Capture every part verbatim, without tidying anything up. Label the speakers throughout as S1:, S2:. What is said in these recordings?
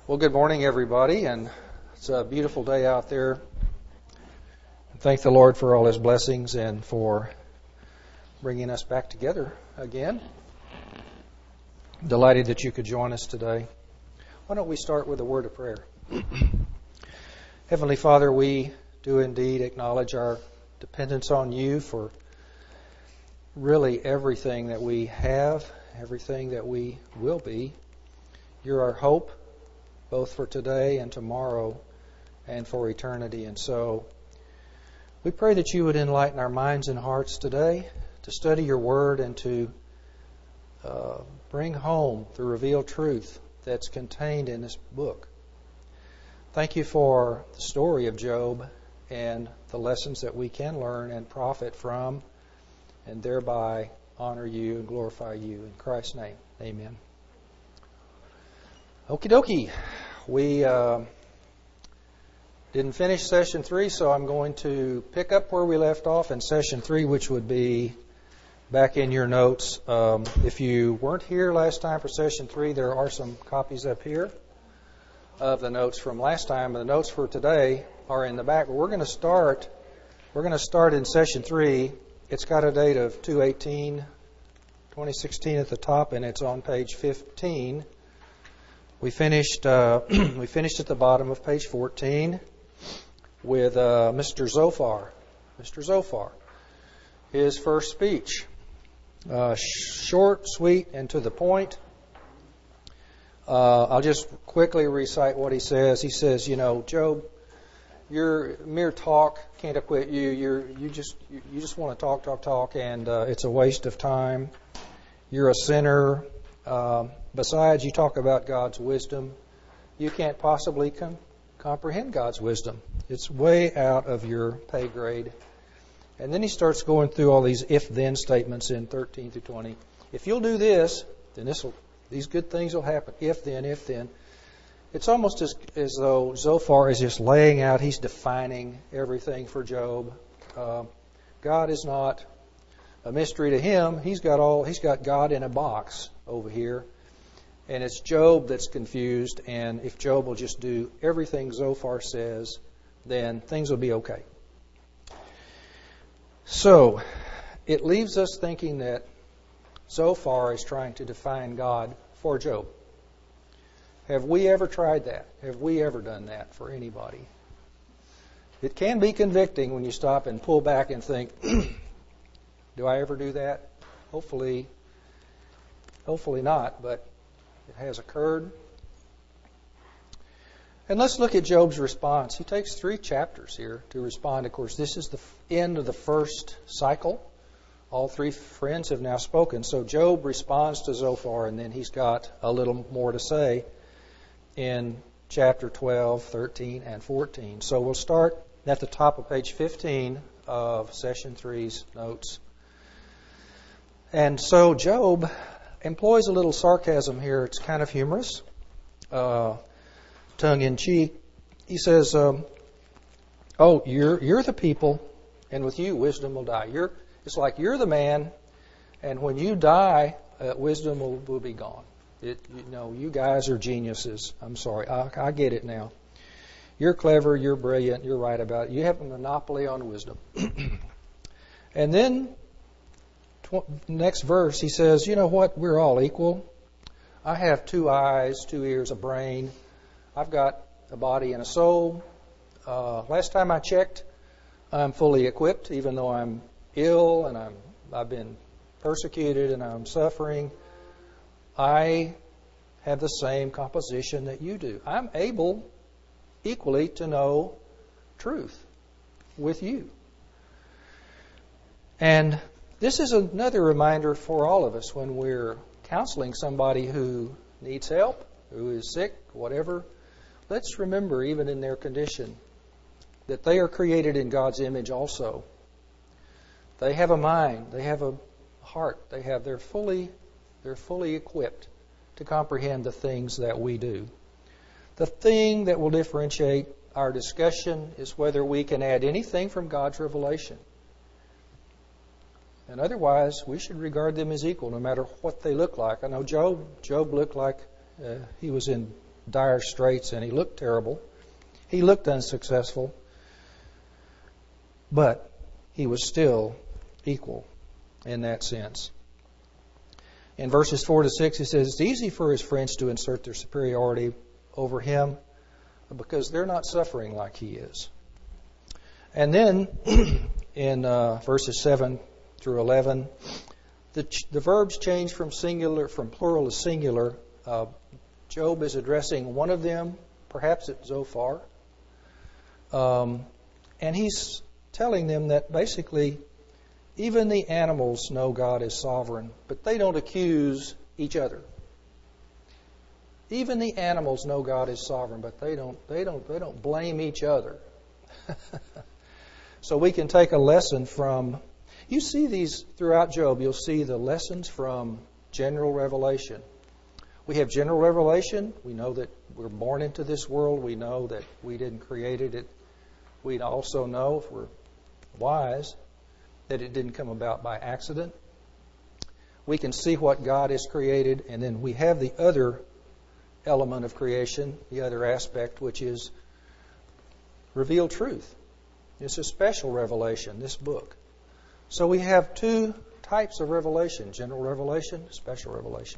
S1: Well, good morning, everybody, and it's a beautiful day out there. Thank the Lord for all His blessings and for bringing us back together again. Delighted that you could join us today. Why don't we start with a word of prayer? Heavenly Father, we do indeed acknowledge our dependence on You for really everything that we have, everything that we will be. You're our hope, both for today and tomorrow and for eternity. And so we pray that You would enlighten our minds and hearts today to study Your Word and to uh, bring home the revealed truth that's contained in this book. Thank You for the story of Job and the lessons that we can learn and profit from and thereby honor You and glorify You. In Christ's name, amen. Okie dokie. We uh, didn't finish session three, so I'm going to pick up where we left off in session three, which would be back in your notes. Um, if you weren't here last time for session three, there are some copies up here of the notes from last time. The notes for today are in the back. But we're going to start. We're going to start in session three. It's got a date of two eighteen twenty sixteen at the top, and it's on page fifteen. We finished. Uh, we finished at the bottom of page fourteen with uh, Mister Zophar. Mister Zophar, his first speech, uh, short, sweet, and to the point. Uh, I'll just quickly recite what he says. He says, "You know, Job, your mere talk can't acquit you. You're you just you, you just want to talk, talk, talk, and uh, it's a waste of time. You're a sinner." Uh, Besides, you talk about God's wisdom. You can't possibly com- comprehend God's wisdom. It's way out of your pay grade. And then he starts going through all these if-then statements in thirteen through twenty. If you'll do this, then this will, these good things will happen. If then, if then. It's almost as, as though Zophar is just laying out, he's defining everything for Job. Uh, God is not a mystery to him. He's got all. He's got God in a box over here. And it's Job that's confused, and if Job will just do everything Zophar says, then things will be okay. So, it leaves us thinking that Zophar is trying to define God for Job. Have we ever tried that? Have we ever done that for anybody? It can be convicting when you stop and pull back and think, do I ever do that? Hopefully, hopefully not, but it has occurred. And let's look at Job's response. He takes three chapters here to respond. Of course, this is the end of the first cycle. All three friends have now spoken. So Job responds to Zophar, and then he's got a little more to say in chapter twelve, thirteen, and fourteen. So we'll start at the top of page fifteen of session three's notes. And so Job employs a little sarcasm here. It's kind of humorous, uh, tongue-in-cheek. He says, um, "Oh, you're you're the people, and with you, wisdom will die. You're it's like you're the man, and when you die, uh, wisdom will, will be gone. It, you know, you guys are geniuses. I'm sorry, I, I get it now. You're clever, you're brilliant, you're right about it. You have a monopoly on wisdom." And then next verse, he says, "You know what? We're all equal. I have two eyes, two ears, a brain. I've got a body and a soul. Uh, last time I checked, I'm fully equipped, even though I'm ill and I'm, I've been persecuted and I'm suffering. I have the same composition that you do. I'm able equally to know truth with you." And this is another reminder for all of us when we're counseling somebody who needs help, who is sick, whatever. Let's remember, even in their condition, that they are created in God's image also. They have a mind, they have a heart, they have they're fully they're fully equipped to comprehend the things that we do. The thing that will differentiate our discussion is whether we can add anything from God's revelation. And otherwise, we should regard them as equal, no matter what they look like. I know Job, Job looked like uh, he was in dire straits and he looked terrible. He looked unsuccessful. But he was still equal in that sense. In verses four to six, he says, it's easy for his friends to insert their superiority over him because they're not suffering like he is. And then in uh, verses seven through eleven, the, the verbs change from singular, from plural to singular. Uh, Job is addressing one of them, perhaps it's Zophar. Um, and he's telling them that basically even the animals know God is sovereign, but they don't accuse each other. Even the animals know God is sovereign, but they don't they don't they don't blame each other. So we can take a lesson from, you see these throughout Job, you'll see the lessons from general revelation. We have general revelation. We know that we're born into this world. We know that we didn't create it. We also know, if we're wise, that it didn't come about by accident. We can see what God has created, and then we have the other element of creation, the other aspect, which is revealed truth. It's a special revelation, this book. So we have two types of revelation, general revelation, special revelation.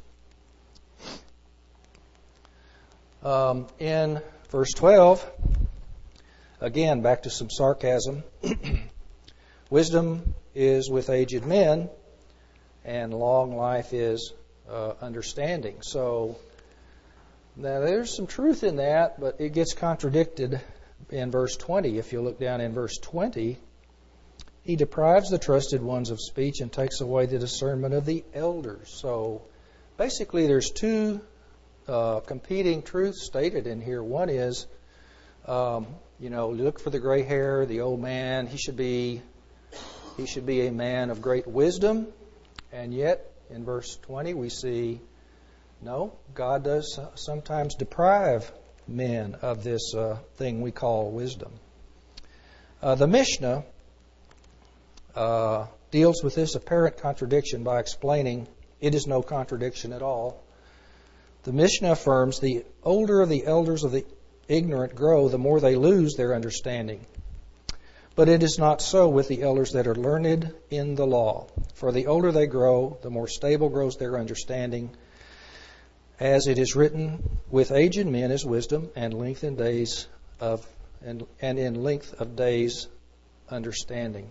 S1: Um, in verse twelve, again, back to some sarcasm. Wisdom is with aged men, and long life is uh, understanding. So now there's some truth in that, but it gets contradicted in verse twenty. If you look down in verse twenty, he deprives the trusted ones of speech and takes away the discernment of the elders. So basically there's two uh, competing truths stated in here. One is, um, you know, look for the gray hair, the old man. He should be he should be a man of great wisdom. And yet in verse twenty we see, no, God does sometimes deprive men of this uh, thing we call wisdom. Uh, the Mishnah uh, deals with this apparent contradiction by explaining it is no contradiction at all. The Mishnah affirms the older the elders of the ignorant grow, the more they lose their understanding. But it is not so with the elders that are learned in the law. For the older they grow, the more stable grows their understanding. As it is written, with aged men is wisdom, and length in days of and, and in length of days understanding.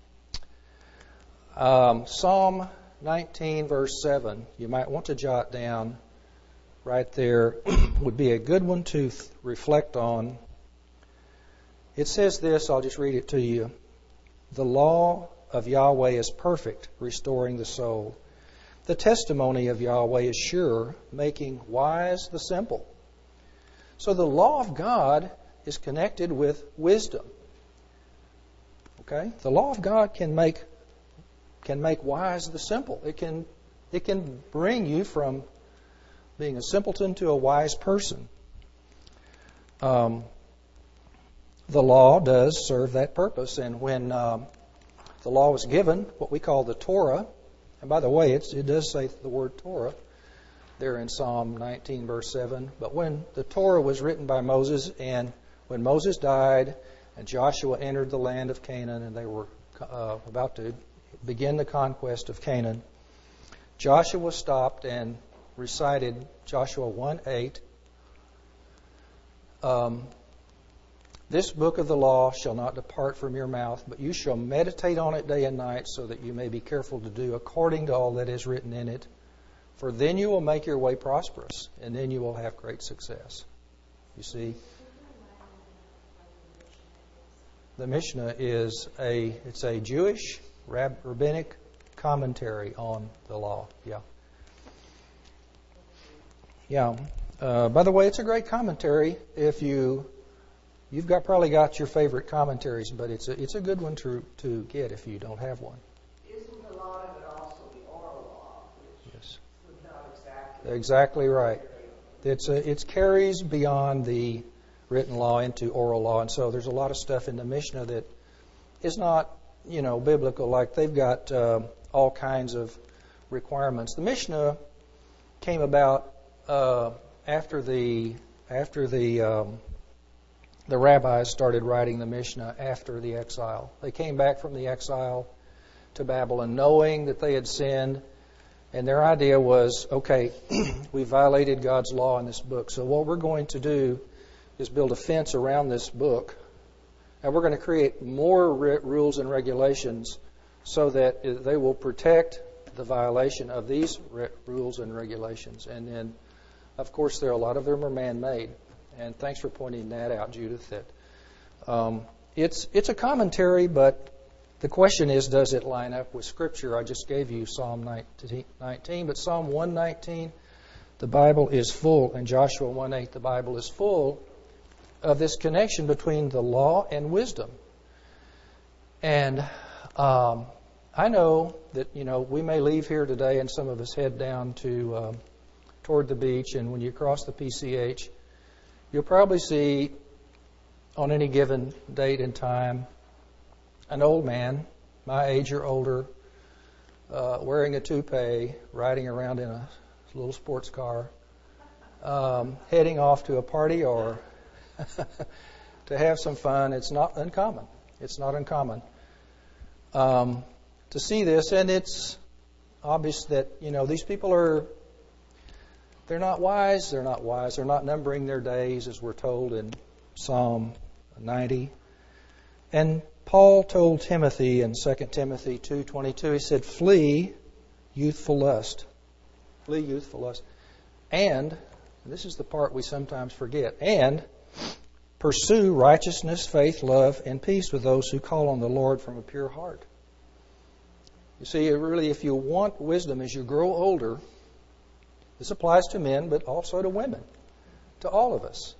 S1: Um, Psalm nineteen, verse seven, you might want to jot down right there, would be a good one to th- reflect on. It says this, I'll just read it to you. The law of Yahweh is perfect, restoring the soul. The testimony of Yahweh is sure, making wise the simple. So the law of God is connected with wisdom. Okay? The law of God can make can make wise the simple. It can it can bring you from being a simpleton to a wise person. Um, the law does serve that purpose, and when um, the law was given, what we call the Torah. And by the way, it's, it does say the word Torah there in Psalm nineteen, verse seven. But when the Torah was written by Moses, and when Moses died, and Joshua entered the land of Canaan, and they were uh, about to begin the conquest of Canaan, Joshua stopped and recited Joshua one eight. Um, This book of the law shall not depart from your mouth, but you shall meditate on it day and night, so that you may be careful to do according to all that is written in it. For then you will make your way prosperous, and then you will have great success. You see, the Mishnah is a it's a Jewish rab, rabbinic commentary on the law. Yeah, yeah. Uh, by the way, it's a great commentary if you. You've got probably got your favorite commentaries, but it's a it's a good one to to get if you don't have one.
S2: Isn't a lot of it also the oral law? Which
S1: Yes.
S2: is not exactly.
S1: Exactly right. It's a, it carries beyond the written law into oral law, and so there's a lot of stuff in the Mishnah that is not you know biblical. Like they've got uh, all kinds of requirements. The Mishnah came about uh, after the after the um, the rabbis started writing the Mishnah after the exile. They came back from the exile to Babylon knowing that they had sinned, and their idea was, okay, we violated God's law in this book, so what we're going to do is build a fence around this book, and we're going to create more re- rules and regulations so that they will protect the violation of these re- rules and regulations. And then, of course, there are a lot of them are man-made. And thanks for pointing that out, Judith. That um, it's it's a commentary, but the question is, does it line up with Scripture? I just gave you Psalm nineteen, but Psalm one nineteen, the Bible is full, and Joshua one eight, the Bible is full of this connection between the law and wisdom. And um, I know that, you know, we may leave here today and some of us head down to um, toward the beach, and when you cross the P C H, you'll probably see on any given date and time an old man, my age or older, uh, wearing a toupee, riding around in a little sports car, um, heading off to a party or to have some fun. It's not uncommon. It's not uncommon um, to see this, and it's obvious that, you know, these people are, they're not wise. They're not wise. They're not numbering their days, as we're told in Psalm ninety. And Paul told Timothy in Second Timothy two twenty-two, he said, flee youthful lust. Flee youthful lust. And, and this is the part we sometimes forget, and pursue righteousness, faith, love, and peace with those who call on the Lord from a pure heart. You see, really, if you want wisdom as you grow older, this applies to men, but also to women, to all of us.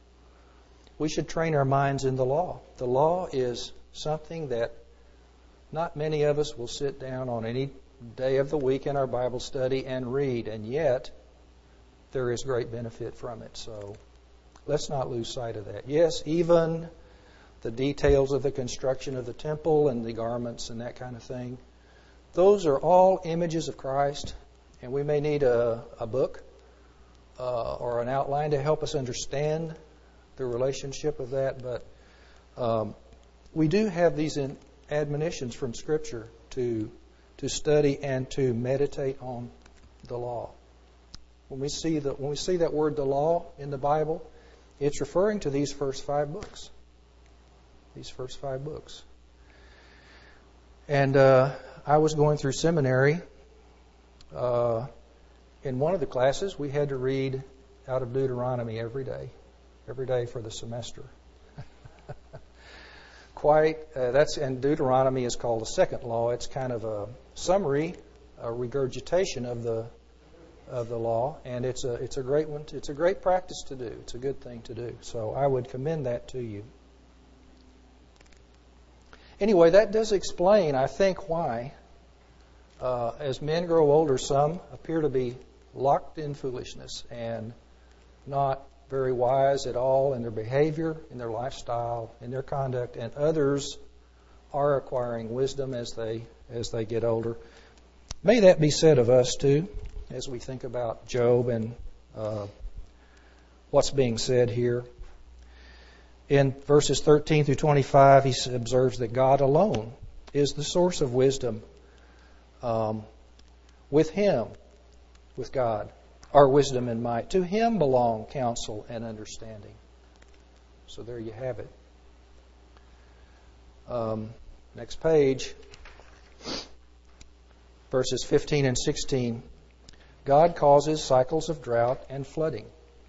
S1: We should train our minds in the law. The law is something that not many of us will sit down on any day of the week in our Bible study and read, and yet there is great benefit from it. So let's not lose sight of that. Yes, even the details of the construction of the temple and the garments and that kind of thing, those are all images of Christ, and we may need a, a book uh, or an outline to help us understand the relationship of that, but um, we do have these in admonitions from Scripture to to study and to meditate on the law. When we see the when we see that word "the law" in the Bible, it's referring to these first five books. These first five books. And uh, I was going through seminary. Uh, in one of the classes, we had to read out of Deuteronomy every day. Every day for the semester. Quite, uh, that's, and Deuteronomy is called the second law. It's kind of a summary, a regurgitation of the of the law, and it's a it's a great one. To, it's a great practice to do. It's a good thing to do. So I would commend that to you. Anyway, that does explain, I think, why, uh, as men grow older, some appear to be locked in foolishness and not very wise at all in their behavior, in their lifestyle, in their conduct, and others are acquiring wisdom as they as they get older. May that be said of us too, as we think about Job and uh, what's being said here. In verses thirteen through twenty-five, he observes that God alone is the source of wisdom. Um, with Him, with God, are wisdom and might. To Him belong counsel and understanding. So there you have it. Um, next page, verses fifteen and sixteen. God causes cycles of drought and flooding.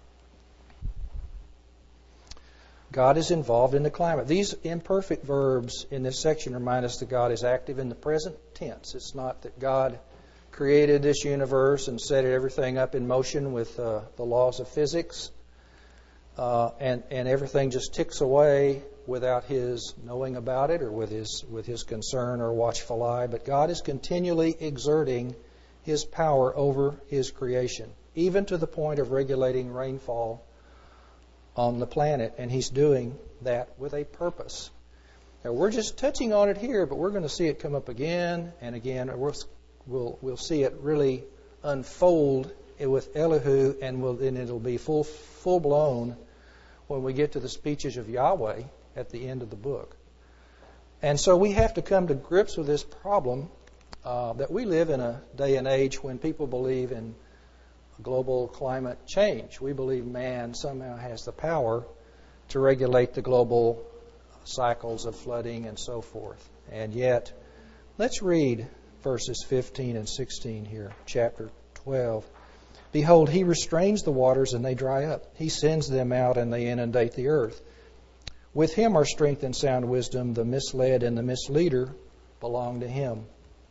S1: God is involved in the climate. These imperfect verbs in this section remind us that God is active in the present tense. It's not that God created this universe and set everything up in motion with uh, the laws of physics, uh, and and everything just ticks away without His knowing about it or with His with His concern or watchful eye. But God is continually exerting His power over His creation, even to the point of regulating rainfall on the planet, and He's doing that with a purpose. Now, we're just touching on it here, but we're going to see it come up again and again. We'll, we'll, we'll see it really unfold with Elihu, and will, and it'll be full full blown when we get to the speeches of Yahweh at the end of the book. And so we have to come to grips with this problem uh, that we live in a day and age when people believe in global climate change. We believe man somehow has the power to regulate the global cycles of flooding and so forth. And yet, let's read verses fifteen and sixteen here, chapter twelve. Behold, he restrains the waters and they dry up. He sends them out and they inundate the earth. With him are strength and sound wisdom. The misled and the misleader belong to him.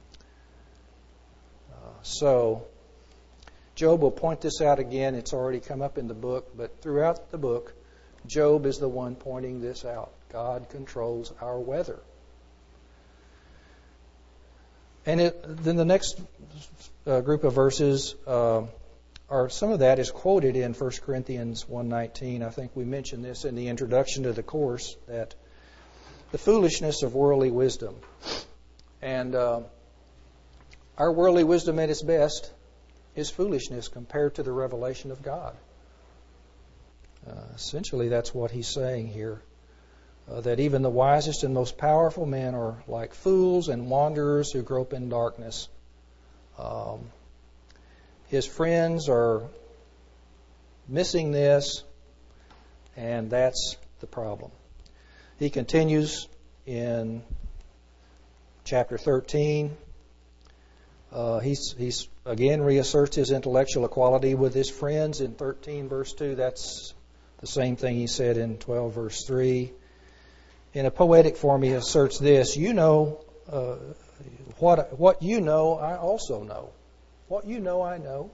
S1: Uh, so, Job will point this out again. It's already come up in the book, but throughout the book, Job is the one pointing this out. God controls our weather. And it, then the next uh, group of verses, uh, are some of that is quoted in First Corinthians one nineteen. I think we mentioned this in the introduction to the course, that the foolishness of worldly wisdom. And uh, our worldly wisdom at its best is foolishness compared to the revelation of God. Uh, essentially, that's what he's saying here. Uh, that even the wisest and most powerful men are like fools and wanderers who grope in darkness. Um, his friends are missing this, and that's the problem. He continues in chapter thirteen. Uh, he's, he's again reasserts his intellectual equality with his friends in thirteen verse two. That's the same thing he said in twelve verse three. In a poetic form, he asserts this: you know, uh, what what you know, I also know. What you know, I know.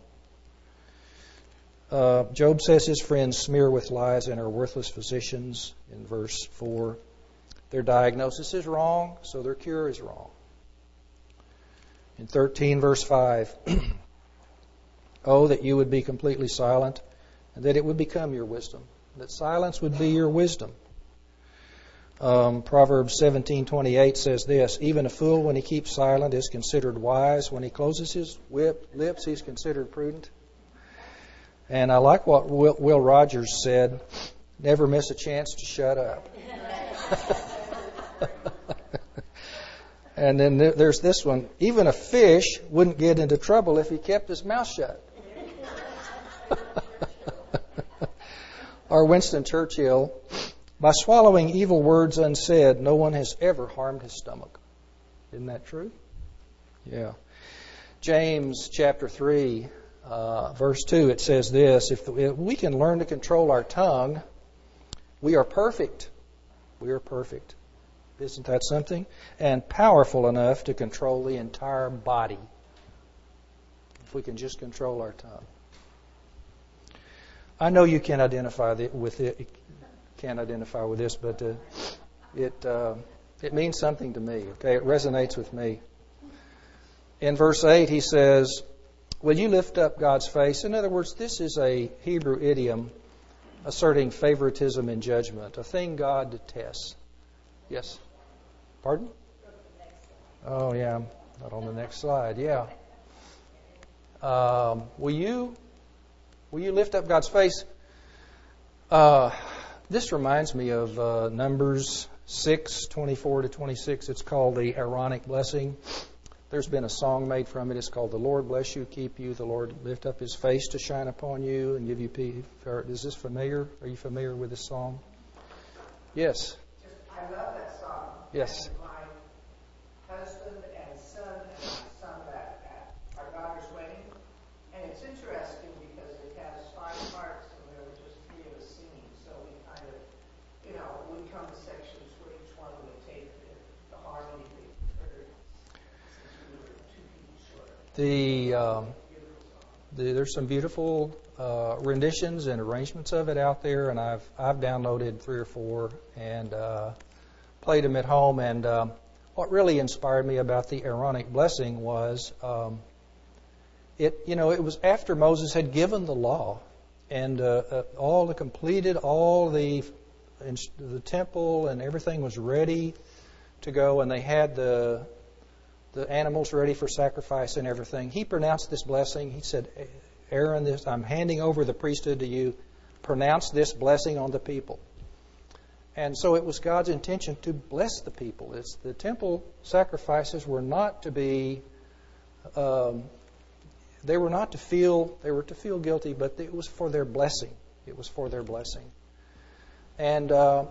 S1: Uh, Job says his friends smear with lies and are worthless physicians in verse four. Their diagnosis is wrong, so their cure is wrong. In thirteen verse five, oh, that you would be completely silent, and that it would become your wisdom, that silence would be your wisdom. Um, Proverbs seventeen twenty-eight says this: even a fool, when he keeps silent, is considered wise. When he closes his whip, lips, he's considered prudent. And I like what Will, Will Rogers said: never miss a chance to shut up. And then there's this one: even a fish wouldn't get into trouble if he kept his mouth shut. Or Winston Churchill: by swallowing evil words unsaid, no one has ever harmed his stomach. Isn't that true? Yeah. James chapter three, uh, verse two, it says this: if we can learn to control our tongue, we are perfect. We are perfect. Isn't that something? And powerful enough to control the entire body. If we can just control our tongue. I know you can identify with it. Can't identify with this, but uh, it uh, it means something to me. Okay, it resonates with me. In verse eight, he says, "Will you lift up God's face?" In other words, this is a Hebrew idiom asserting favoritism in judgment, a thing God detests. Yes. Pardon? Oh yeah, not on the next slide. Yeah. Um, will you will you lift up God's face? Uh, This reminds me of uh, Numbers six, twenty-four to twenty-six. It's called the Aaronic blessing. There's been a song made from it. It's called "The Lord bless you, keep you. The Lord lift up His face to shine upon you and give you peace." Is this familiar? Are you familiar with this song? Yes.
S2: I love that song.
S1: Yes.
S2: And my husband and son and I sung that at our daughter's wedding. And it's interesting because it has five parts and there were just three of us singing. So we kind of, you know, we come to sections where each one would take the, the harmony we heard since we were two people short.
S1: The, um, the there's some beautiful uh, renditions and arrangements of it out there, and I've I've downloaded three or four and uh, played them at home. And um, what really inspired me about the Aaronic blessing was um, it you know it was after Moses had given the law and uh, uh, all the completed all the the temple and everything was ready to go, and they had the the animals ready for sacrifice and everything. He pronounced this blessing. He said, Aaron, this, I'm handing over the priesthood to you. Pronounce this blessing on the people. And so it was God's intention to bless the people. It's, the temple sacrifices were not to be, um, they were not to feel, they were to feel guilty, but it was for their blessing. It was for their blessing. And uh,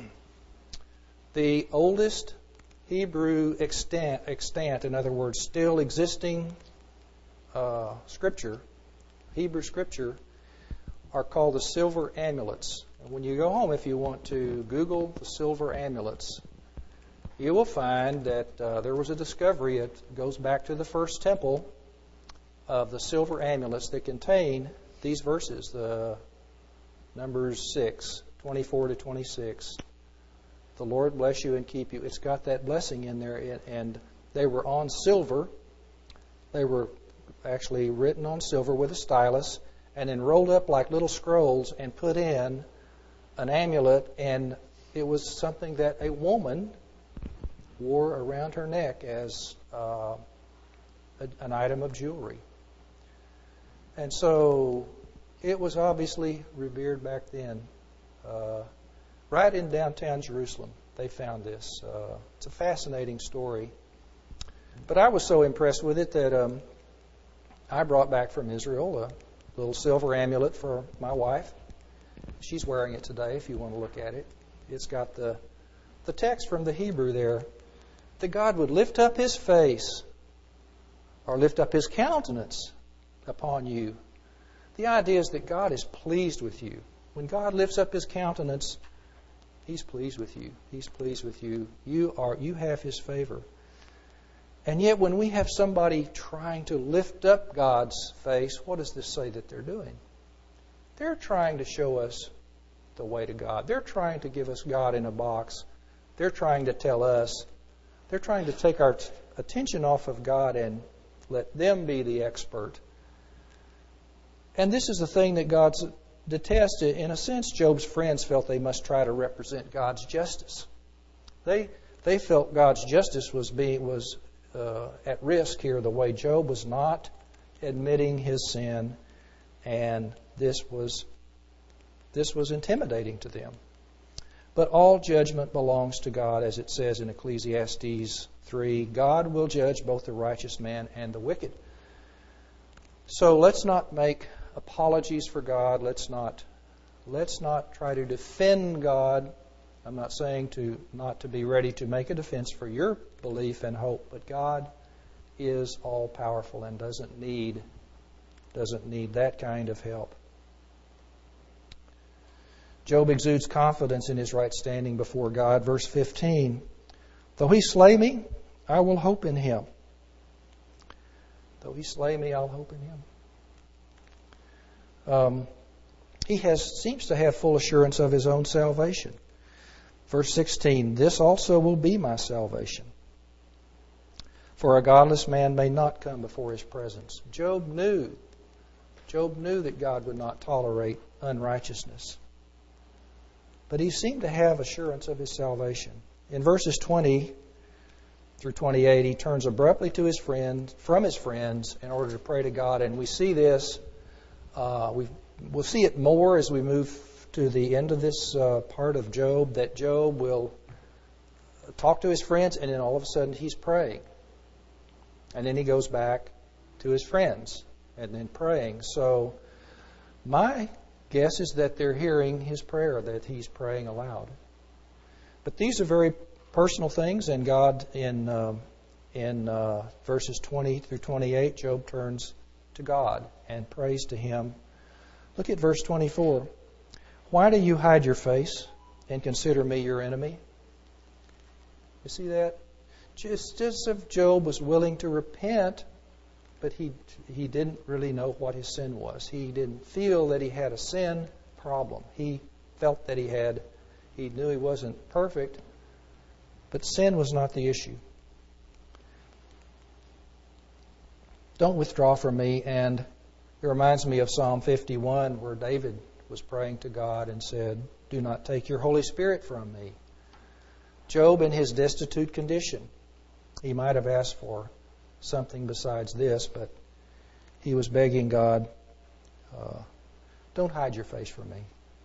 S1: the oldest Hebrew extant, extant, in other words, still existing uh, scripture, Hebrew scripture, are called the silver amulets. And when you go home, if you want to Google the silver amulets, you will find that uh, there was a discovery. It goes back to the first temple of the silver amulets that contain these verses, the Numbers six, twenty-four to twenty-six. The Lord bless you and keep you. It's got that blessing in there, and they were on silver. They were actually written on silver with a stylus and then rolled up like little scrolls and put in an amulet, and it was something that a woman wore around her neck as uh, a, an item of jewelry. And so it was obviously revered back then. Uh, right in downtown Jerusalem, they found this. Uh, it's a fascinating story. But I was so impressed with it that um, I brought back from Israel a little silver amulet for my wife. She's wearing it today if you want to look at it. It's got the, the text from the Hebrew there, that God would lift up His face or lift up His countenance upon you. The idea is that God is pleased with you. When God lifts up His countenance, He's pleased with you. He's pleased with you. You are you have His favor. And yet when we have somebody trying to lift up God's face, what does this say that they're doing? They're trying to show us the way to God. They're trying to give us God in a box. They're trying to tell us. They're trying to take our t- attention off of God and let them be the expert. And this is the thing that God detests. In a sense, Job's friends felt they must try to represent God's justice. They they felt God's justice was being was uh, at risk here, the way Job was not admitting his sin, and this was this was intimidating to them. But all judgment belongs to God, as it says in Ecclesiastes three. God will judge both the righteous man and the wicked. So let's not make apologies for God. Let's not let's not try to defend God. I'm not saying to not to be ready to make a defense for your belief and hope, but God is all powerful and doesn't need doesn't need that kind of help. Job exudes confidence in his right standing before God. Verse fifteen, though he slay me, I will hope in him. Though he slay me, I'll hope in him. Um, he has seems to have full assurance of his own salvation. Verse sixteen, this also will be my salvation. For a godless man may not come before his presence. Job knew. Job knew that God would not tolerate unrighteousness. But he seemed to have assurance of his salvation. In verses twenty through twenty-eight, he turns abruptly to his friend, from his friends in order to pray to God. And we see this, uh, we we'll see it more as we move to the end of this uh, part of Job, that Job will talk to his friends and then all of a sudden he's praying. And then he goes back to his friends and then praying. So my guess is that they're hearing his prayer, that he's praying aloud. But these are very personal things, and God, in uh, in uh, verses twenty through twenty-eight, Job turns to God and prays to Him. Look at verse twenty-four. Why do you hide your face and consider me your enemy? You see that? Just, just as Job was willing to repent, but he he didn't really know what his sin was. He didn't feel that he had a sin problem. He felt that he had, he knew he wasn't perfect, but sin was not the issue. Don't withdraw from me. And it reminds me of Psalm fifty-one, where David was praying to God and said, do not take your Holy Spirit from me. Job, in his destitute condition, he might have asked for something besides this, but he was begging God Uh, don't hide your face from me.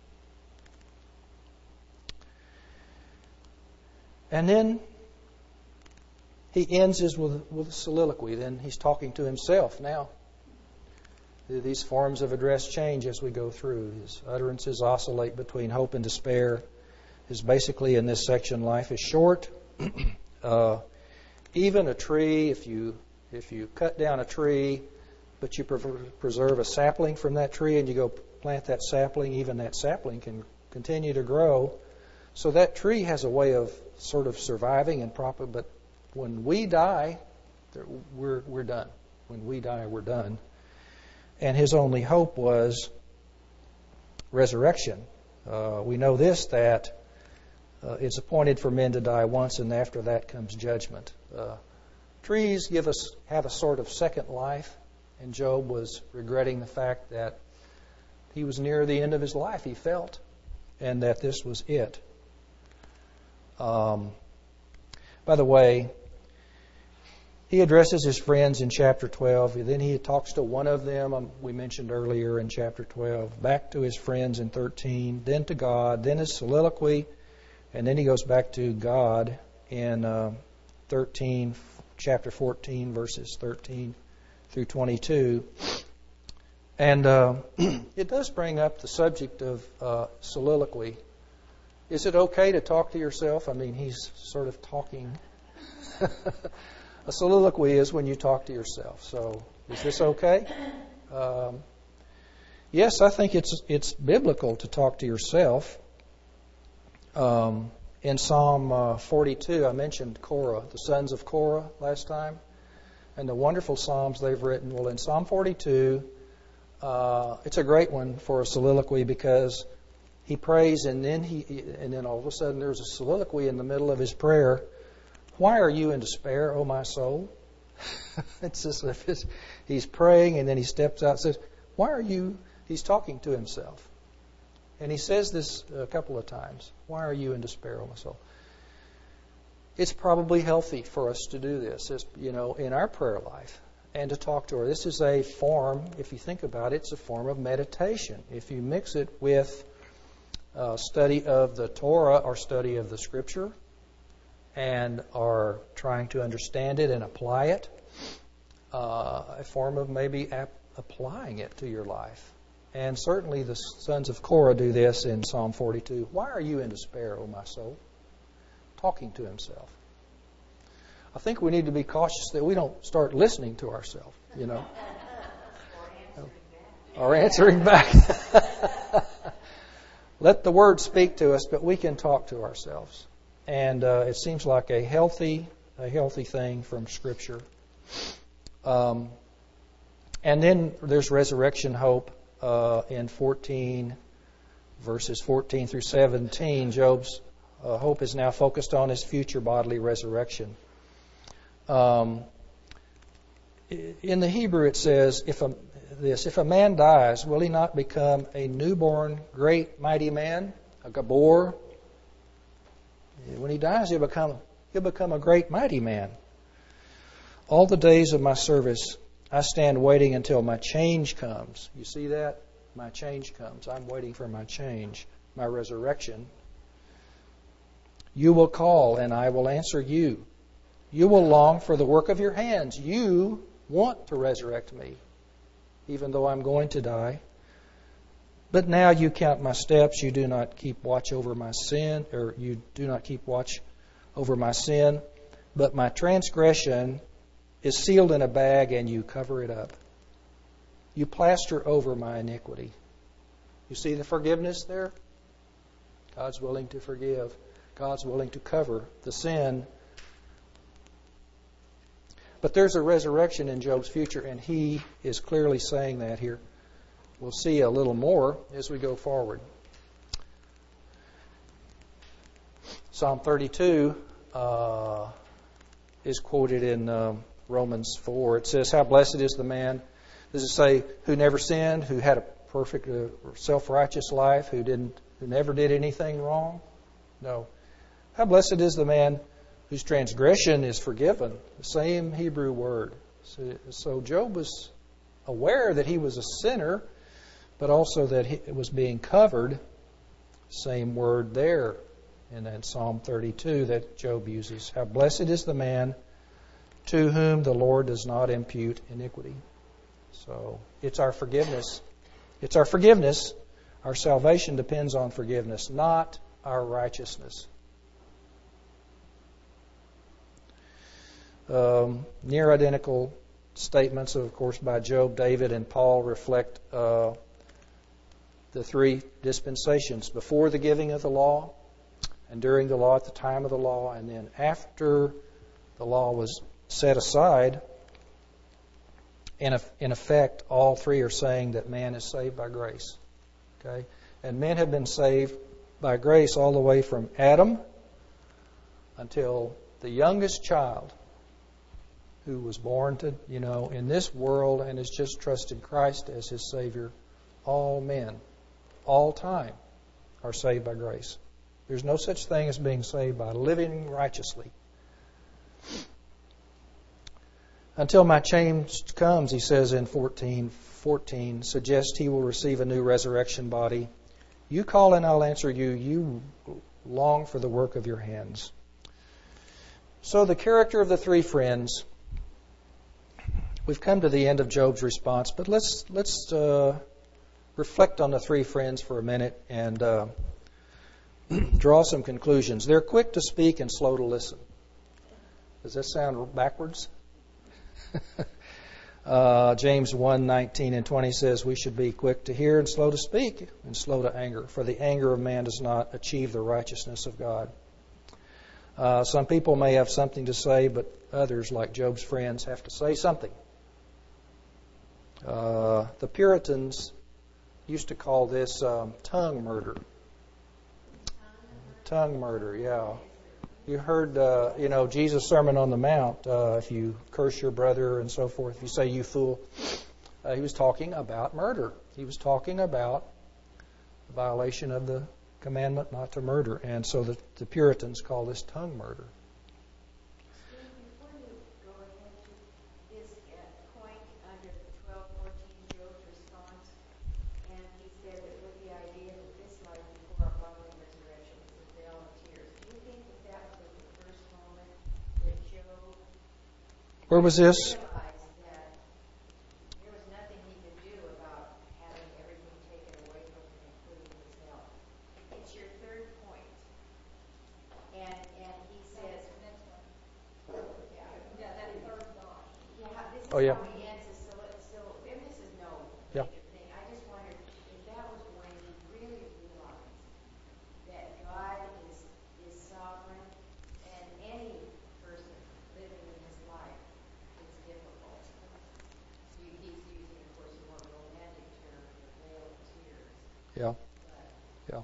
S1: And then he ends his with, with a soliloquy. Then he's talking to himself now. These forms of address change as we go through. His utterances oscillate between hope and despair. Is basically in this section, life is short. uh, even a tree, if you if you cut down a tree, but you preserve a sapling from that tree and you go plant that sapling, even that sapling can continue to grow. So that tree has a way of sort of surviving and proper. But when we die, we're we're done. When we die, we're done. And his only hope was resurrection. Uh, we know this, that uh, it's appointed for men to die once, and after that comes judgment. Uh, trees give us have a sort of second life, and Job was regretting the fact that he was near the end of his life, he felt, and that this was it. Um, by the way, he addresses his friends in chapter twelve. Then he talks to one of them, um, we mentioned earlier in chapter twelve, back to his friends in thirteen, then to God, then his soliloquy, and then he goes back to God in uh, thirteen, chapter fourteen, verses thirteen through twenty-two. And uh, it does bring up the subject of uh, soliloquy. Is it okay to talk to yourself? I mean, he's sort of talking. A soliloquy is when you talk to yourself. So, is this okay? Um, yes, I think it's it's biblical to talk to yourself. Um, in Psalm uh, forty-two, I mentioned Korah, the sons of Korah last time, and the wonderful psalms they've written. Well, in Psalm forty-two, uh, it's a great one for a soliloquy because he prays, and then he and then all of a sudden there's a soliloquy in the middle of his prayer. Why are you in despair, O my soul? It's just if it's, he's praying and then he steps out and says, why are you, he's talking to himself. And he says this a couple of times. Why are you in despair, O my soul? It's probably healthy for us to do this, as, you know, in our prayer life and to talk to her. This is a form, if you think about it, it's a form of meditation. If you mix it with uh, study of the Torah or study of the Scripture, and are trying to understand it and apply it, uh, a form of maybe ap- applying it to your life. And certainly the sons of Korah do this in Psalm forty-two. Why are you in despair, O my soul? Talking to himself. I think we need to be cautious that we don't start listening to ourselves, you know. Or answering back. Let the Word speak to us, but we can talk to ourselves. And uh, it seems like a healthy, a healthy thing from Scripture. Um, and then there's resurrection hope uh, in fourteen, verses fourteen through seventeen. Job's uh, hope is now focused on his future bodily resurrection. Um, in the Hebrew, it says, "If a this if a man dies, will he not become a newborn, great, mighty man, a Gabor?" When he dies, he'll become, he'll become a great, mighty man. All the days of my service, I stand waiting until my change comes. You see that? My change comes. I'm waiting for my change, my resurrection. You will call, and I will answer you. You will long for the work of your hands. You want to resurrect me, even though I'm going to die. But now you count my steps. You do not keep watch over my sin, or you do not keep watch over my sin. But my transgression is sealed in a bag, and you cover it up. You plaster over my iniquity. You see the forgiveness there? God's willing to forgive. God's willing to cover the sin. But there's a resurrection in Job's future, and he is clearly saying that here. We'll see a little more as we go forward. Psalm thirty-two uh, is quoted in um, Romans four. It says, "How blessed is the man," does it say, "who never sinned, who had a perfect, uh, self-righteous life, who didn't, who never did anything wrong?" No. How blessed is the man whose transgression is forgiven. The same Hebrew word. So, so Job was aware that he was a sinner, but also that it was being covered, same word there in that Psalm thirty-two that Job uses. How blessed is the man to whom the Lord does not impute iniquity. So it's our forgiveness. It's our forgiveness. Our salvation depends on forgiveness, not our righteousness. Um, near identical statements, of course, by Job, David, and Paul reflect uh, the three dispensations: before the giving of the law, and during the law, at the time of the law, and then after the law was set aside. In, in effect, all three are saying that man is saved by grace. Okay? And men have been saved by grace all the way from Adam until the youngest child who was born to, you know, in this world and has just trusted Christ as his Savior. All men, all time, are saved by grace. There's no such thing as being saved by living righteously. Until my change comes, he says in fourteen fourteen, suggest he will receive a new resurrection body. You call and I'll answer you. You long for the work of your hands. So the character of the three friends. We've come to the end of Job's response, but let's let's uh, reflect on the three friends for a minute and uh, draw some conclusions. They're quick to speak and slow to listen. Does that sound backwards? uh, James one nineteen and twenty says we should be quick to hear and slow to speak and slow to anger, for the anger of man does not achieve the righteousness of God. Uh, some people may have something to say, but others, like Job's friends, have to say something. Uh, the Puritans used to call this um, tongue murder. Tongue murder, yeah. You heard, uh, you know, Jesus' Sermon on the Mount. Uh, if you curse your brother and so forth, if you say you fool, uh, he was talking about murder. He was talking about the violation of the commandment not to murder. And so the, the Puritans call this tongue murder.
S3: Before you go ahead to this uh, point under twelve fourteen, Job's response, and he said that with the idea that this life before our bodily resurrection is a vale of tears, do you think that that was the first moment that Job
S1: Where was this?
S3: realized that there was nothing he could do about having everything taken away from him, including his health? It's your third point. And and he says, yeah, yeah, that third thought. Yeah, this is
S1: Oh, yeah.
S3: how he ends it. So, it- so and this is no
S1: Yeah.
S3: major thing. I just wondered if that was when he really realized that God is is sovereign, and any person living in his life is difficult. He, he's using, of course, a more romantic term, the vale of tears.
S1: Yeah,
S3: But,
S1: yeah.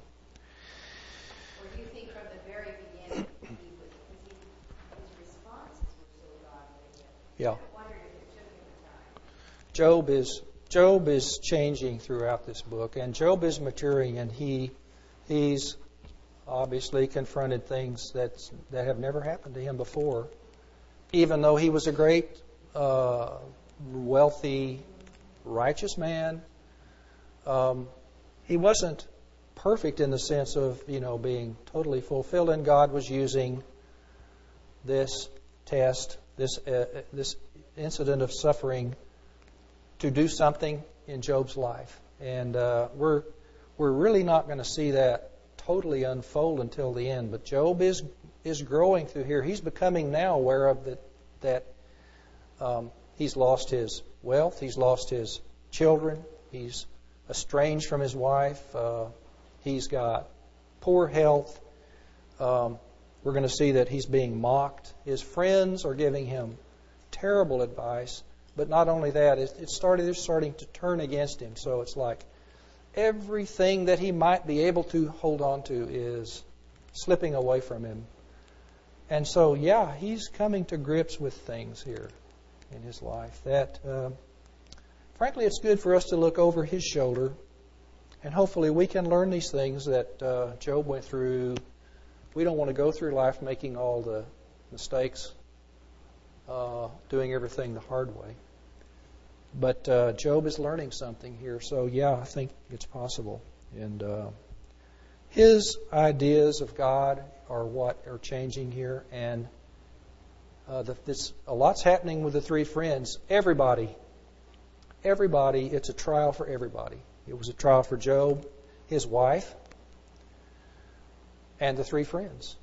S3: or do you think from the very beginning he was, because he, his responses were so godly that
S1: Yeah.
S3: I wondered if it took him time.
S1: Job is Job is changing throughout this book, and Job is maturing, and he he's obviously confronted things that that have never happened to him before. Even though he was a great, uh, wealthy, righteous man, um, he wasn't perfect in the sense of, you know, being totally fulfilled, and God was using this test, this uh, this incident of suffering, to do something in Job's life, and uh, we're we're really not going to see that totally unfold until the end. But Job is is growing through here. He's becoming now aware of that that um, he's lost his wealth, he's lost his children, he's estranged from his wife, uh, he's got poor health. Um, we're going to see that he's being mocked. His friends are giving him terrible advice. But not only that, it, it started, they're starting to turn against him. So it's like everything that he might be able to hold on to is slipping away from him. And so, yeah, he's coming to grips with things here in his life that, uh, frankly, it's good for us to look over his shoulder, and hopefully we can learn these things that uh, Job went through. We don't want to go through life making all the mistakes, uh, doing everything the hard way. But uh, Job is learning something here. So, yeah, I think it's possible. And uh, his ideas of God are what are changing here. And uh, the, this, a lot's happening with the three friends. Everybody, everybody, it's a trial for everybody. It was a trial for Job, his wife, and the three friends.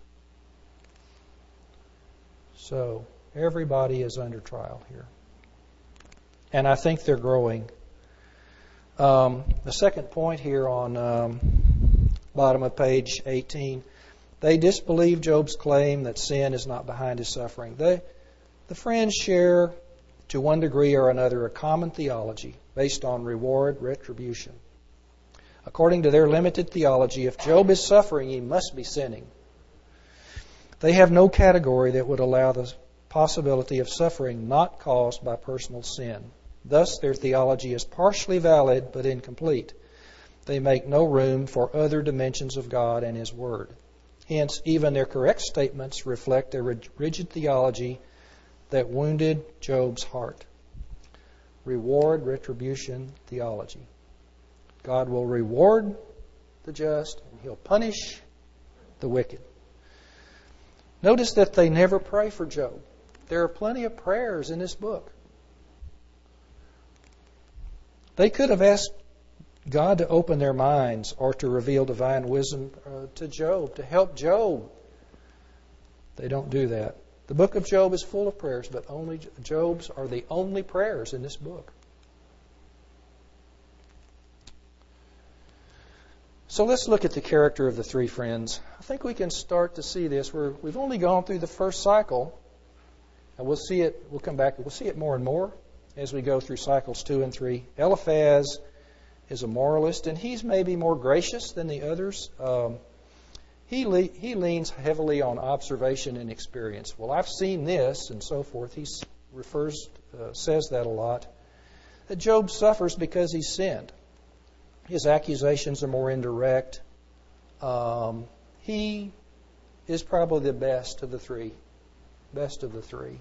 S1: So everybody is under trial here. And I think they're growing. Um, the second point here on um, bottom of page eighteen, they disbelieve Job's claim that sin is not behind his suffering. They, the friends share, to one degree or another, a common theology based on reward, retribution. According to their limited theology, if Job is suffering, he must be sinning. They have no category that would allow the possibility of suffering not caused by personal sin. Thus, their theology is partially valid but incomplete. They make no room for other dimensions of God and His Word. Hence, even their correct statements reflect their rigid theology that wounded Job's heart. Reward, retribution, theology. God will reward the just and He'll punish the wicked. Notice that they never pray for Job. There are plenty of prayers in this book. They could have asked God to open their minds or to reveal divine wisdom uh, to Job, to help Job. They don't do that. The book of Job is full of prayers, but only Job's are the only prayers in this book. So let's look at the character of the three friends. I think we can start to see this. We're, we've only gone through the first cycle, and we'll see it. We'll come back. We'll see it more and more as we go through cycles two and three. Eliphaz is a moralist, and he's maybe more gracious than the others. Um, he le- he leans heavily on observation and experience. Well, I've seen this, and so forth. He refers, uh, says that a lot. That Job suffers because he sinned. His accusations are more indirect. Um, he is probably the best of the three. Best of the three.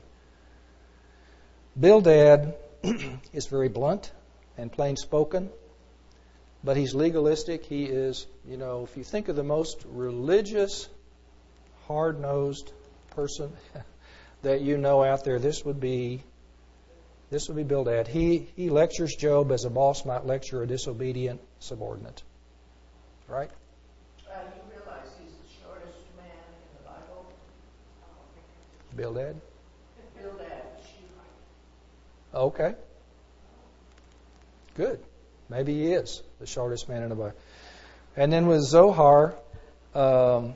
S1: Bildad is very blunt and plain spoken, but he's legalistic. He is, you know, if you think of the most religious, hard-nosed person that you know out there, this would be This would be Bildad. He he lectures Job as a boss might lecture a disobedient subordinate. Right?
S2: Uh, you realize he's the shortest man in the Bible?
S1: Bildad?
S2: Bildad, Shuhite.
S1: Okay. Good. Maybe he is the shortest man in the Bible. And then with Zohar, um,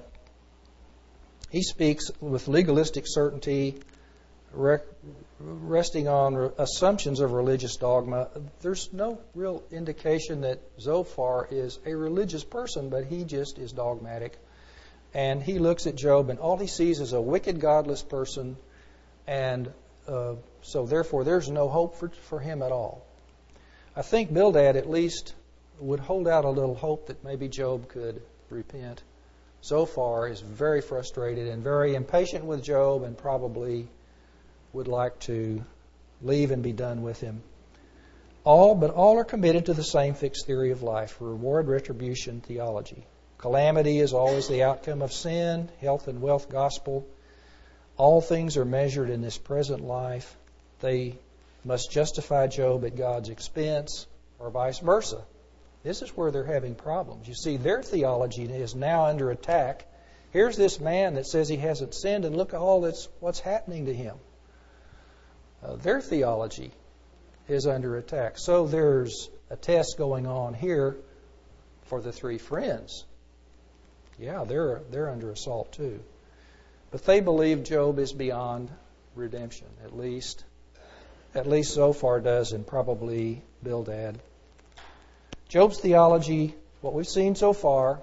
S1: he speaks with legalistic certainty, rec- resting on re- assumptions of religious dogma. There's no real indication that Zophar is a religious person, but he just is dogmatic. And he looks at Job, and all he sees is a wicked, godless person, and uh, so therefore there's no hope for, for him at all. I think Bildad at least would hold out a little hope that maybe Job could repent. Zophar is very frustrated and very impatient with Job and probably would like to leave and be done with him. All, but all are committed to the same fixed theory of life, reward, retribution, theology. Calamity is always the outcome of sin, health and wealth gospel. All things are measured in this present life. They must justify Job at God's expense or vice versa. This is where they're having problems. You see, their theology is now under attack. Here's this man that says he hasn't sinned, and look at all that's what's happening to him. Uh, their theology is under attack. So there's a test going on here for the three friends. Yeah, they're they're under assault too. But they believe Job is beyond redemption. At least, at least Zophar does, and probably Bildad. Job's theology, what we've seen so far,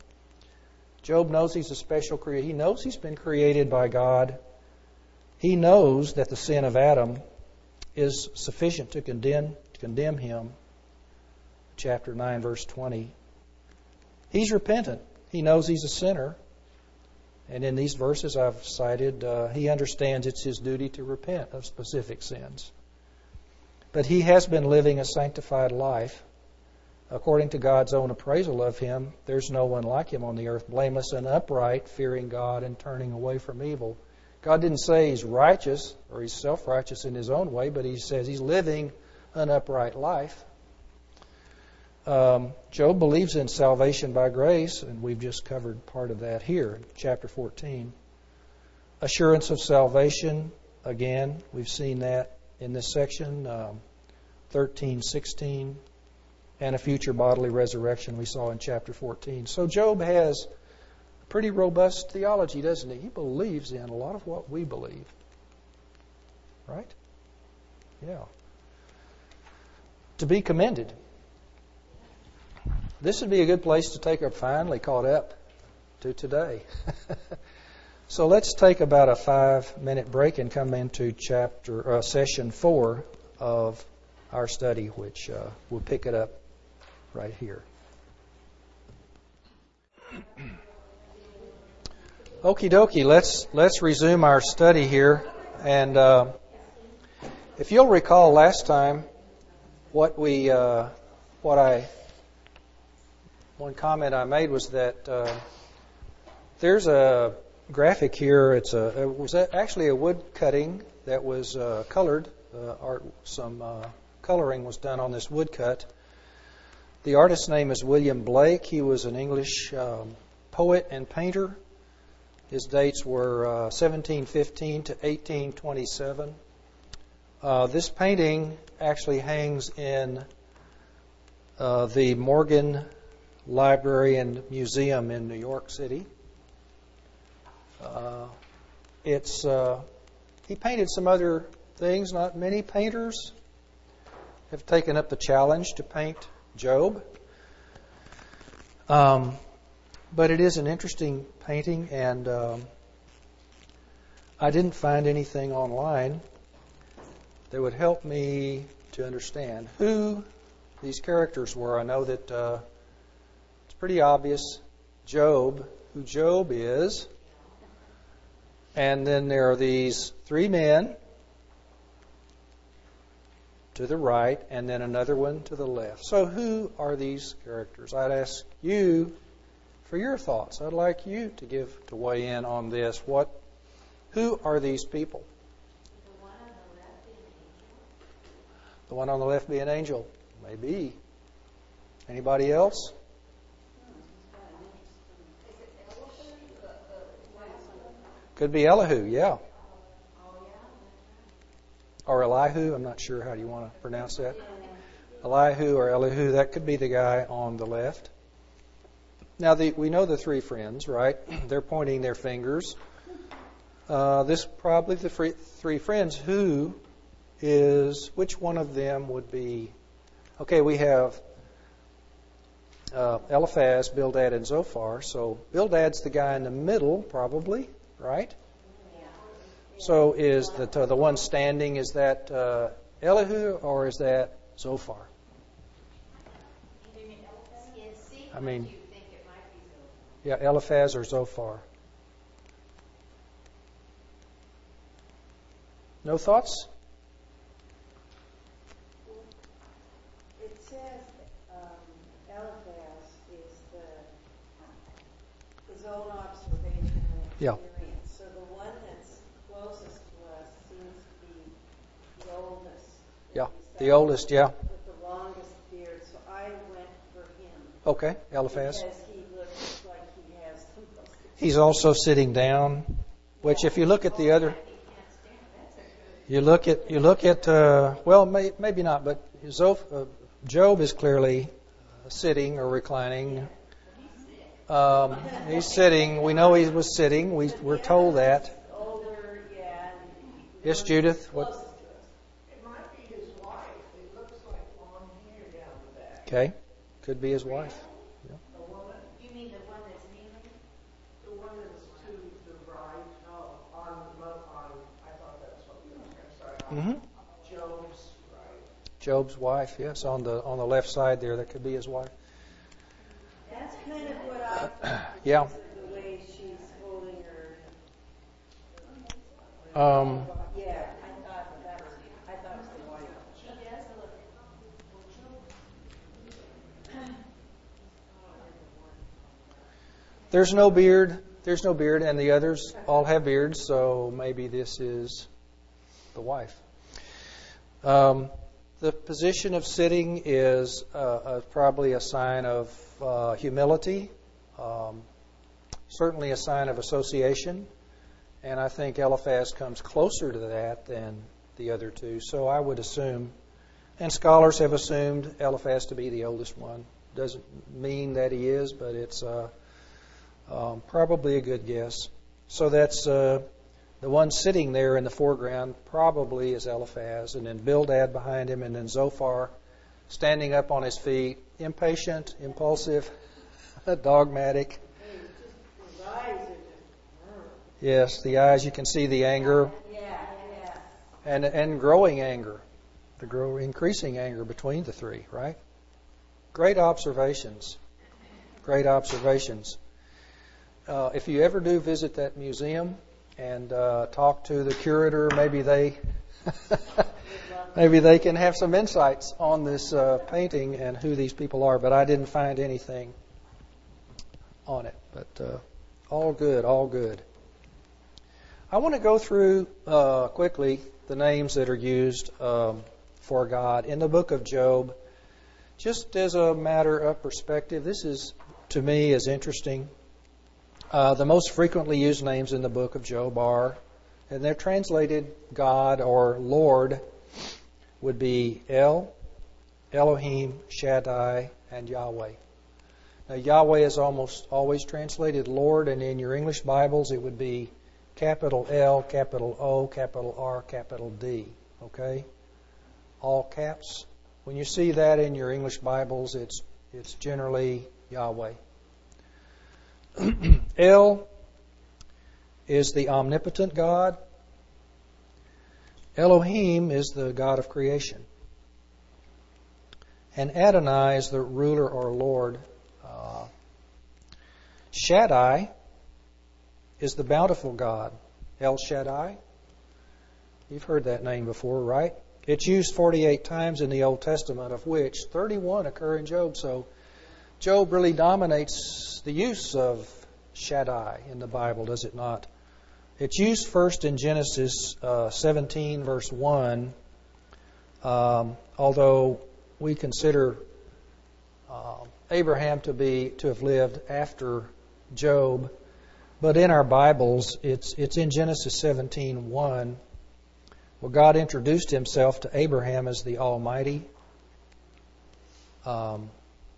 S1: Job knows he's a special creator. He knows he's been created by God. He knows that the sin of Adam is sufficient to condemn, to condemn him. Chapter nine, verse twenty. He's repentant. He knows he's a sinner. And in these verses I've cited, uh, he understands it's his duty to repent of specific sins. But he has been living a sanctified life. According to God's own appraisal of him, there's no one like him on the earth, blameless and upright, fearing God and turning away from evil. God didn't say he's righteous or he's self-righteous in his own way, but he says he's living an upright life. Um, Job believes in salvation by grace, and we've just covered part of that here in chapter fourteen. Assurance of salvation, again, we've seen that in this section, um, thirteen, sixteen. And a future bodily resurrection we saw in chapter fourteen. So Job has a pretty robust theology, doesn't he? He believes in a lot of what we believe. Right? Yeah. To be commended. This would be a good place to take up finally caught up to today. So let's take about a five-minute break and come into chapter uh, session four of our study, which uh, we'll pick it up right here. Okie dokie, let's let's resume our study here. And uh, if you'll recall last time, what we uh, what I one comment I made was that uh, there's a graphic here. It's a it was actually a wood cutting that was uh, colored. Uh, art some uh, coloring was done on this woodcut. The artist's name is William Blake. He was an English um, poet and painter. His dates were uh, seventeen fifteen to eighteen twenty-seven. Uh, this painting actually hangs in uh, the Morgan Library and Museum in New York City. Uh, it's uh, he painted some other things. Not many painters have taken up the challenge to paint Job. Um, but it is an interesting painting, and um, I didn't find anything online that would help me to understand who these characters were. I know that uh, it's pretty obvious Job, who Job is, and then there are these three men to the right, and then another one to the left. So who are these characters? I'd ask you for your thoughts. I'd like you to give to weigh in on this. What? Who are these people? The one on the left be an angel. Maybe. Anybody else? Could be Elihu, yeah. Or Elihu, I'm not sure how do you want to pronounce that. Elihu or Elihu, that could be the guy on the left. Now, the, we know the three friends, right? They're pointing their fingers. Uh, this probably the three, three friends. Who is, which one of them would be? Okay, we have uh, Eliphaz, Bildad, and Zophar. So Bildad's the guy in the middle, probably, right? So is the the one standing, is that uh, Elihu or is that Zophar? I mean, yeah, Eliphaz or Zophar. No thoughts?
S4: It says um, Eliphaz is the his own observation and experience.
S1: Yeah.
S4: So the one that's closest to us seems to be the oldest.
S1: Yeah, the oldest, yeah.
S4: With the longest beard. So I went for him.
S1: Okay, Eliphaz.
S4: Because he looks like he has the most.
S1: He's also sitting down, which if you look at the other, you look at you look at uh, well, may, maybe not, but Zoph, uh, Job is clearly uh, sitting or reclining. Um, he's sitting. We know he was sitting. We we're told that.
S4: Older, yeah.
S1: Yes, Judith. What?
S2: It might be his wife. It looks like long hair down the back.
S1: Okay, could be his wife.
S2: The woman,
S3: You mean the one that's kneeling?
S2: the one that's to the right, no, on, the- on, I thought that's what we were, I'm sorry, on
S1: Mm-hmm.
S2: Job's right.
S1: Job's wife. Yes, on the on the left side there, that could be his wife.
S4: That's kind of what I thought.
S1: Yeah.
S4: The way she's holding her.
S1: Um,
S4: Yeah, I thought that was, I thought it was the wife.
S1: There's no beard. There's no beard, and the others all have beards, so maybe this is the wife. Um, the position of sitting is uh, uh, probably a sign of uh, humility, um, certainly a sign of association, and I think Eliphaz comes closer to that than the other two. So I would assume, and scholars have assumed Eliphaz to be the oldest one. Doesn't mean that he is, but it's uh, um, probably a good guess. So that's uh, the one sitting there in the foreground probably is Eliphaz, and then Bildad behind him, and then Zophar standing up on his feet, impatient, impulsive, dogmatic.
S4: His eyes are just.
S1: Yes, the eyes, you can see the anger.
S4: Yeah, yeah.
S1: And and growing anger, the grow, increasing anger between the three, right? Great observations. Great observations. Uh, if you ever do visit that museum and uh, talk to the curator, maybe they maybe they can have some insights on this uh, painting and who these people are. But I didn't find anything on it. But uh, all good, all good. I want to go through uh, quickly the names that are used um, for God in the book of Job. Just as a matter of perspective, this is, to me, is interesting. Uh, the most frequently used names in the book of Job are, and they're translated God or Lord, would be El, Elohim, Shaddai, and Yahweh. Now, Yahweh is almost always translated Lord, and in your English Bibles it would be capital L, capital O, capital R, capital D. Okay? All caps. When you see that in your English Bibles, it's it's generally Yahweh. El is the omnipotent God. Elohim is the God of creation. And Adonai is the ruler or Lord. Uh, Shaddai is the bountiful God. El Shaddai. You've heard that name before, right? It's used forty-eight times in the Old Testament, of which thirty-one occur in Job. So Job really dominates the use of Shaddai in the Bible, does it not? It's used first in Genesis uh, seventeen, verse one, um, although we consider uh, Abraham to be to have lived after Job. But in our Bibles, it's it's in Genesis seventeen one, where God introduced Himself to Abraham as the Almighty. Um,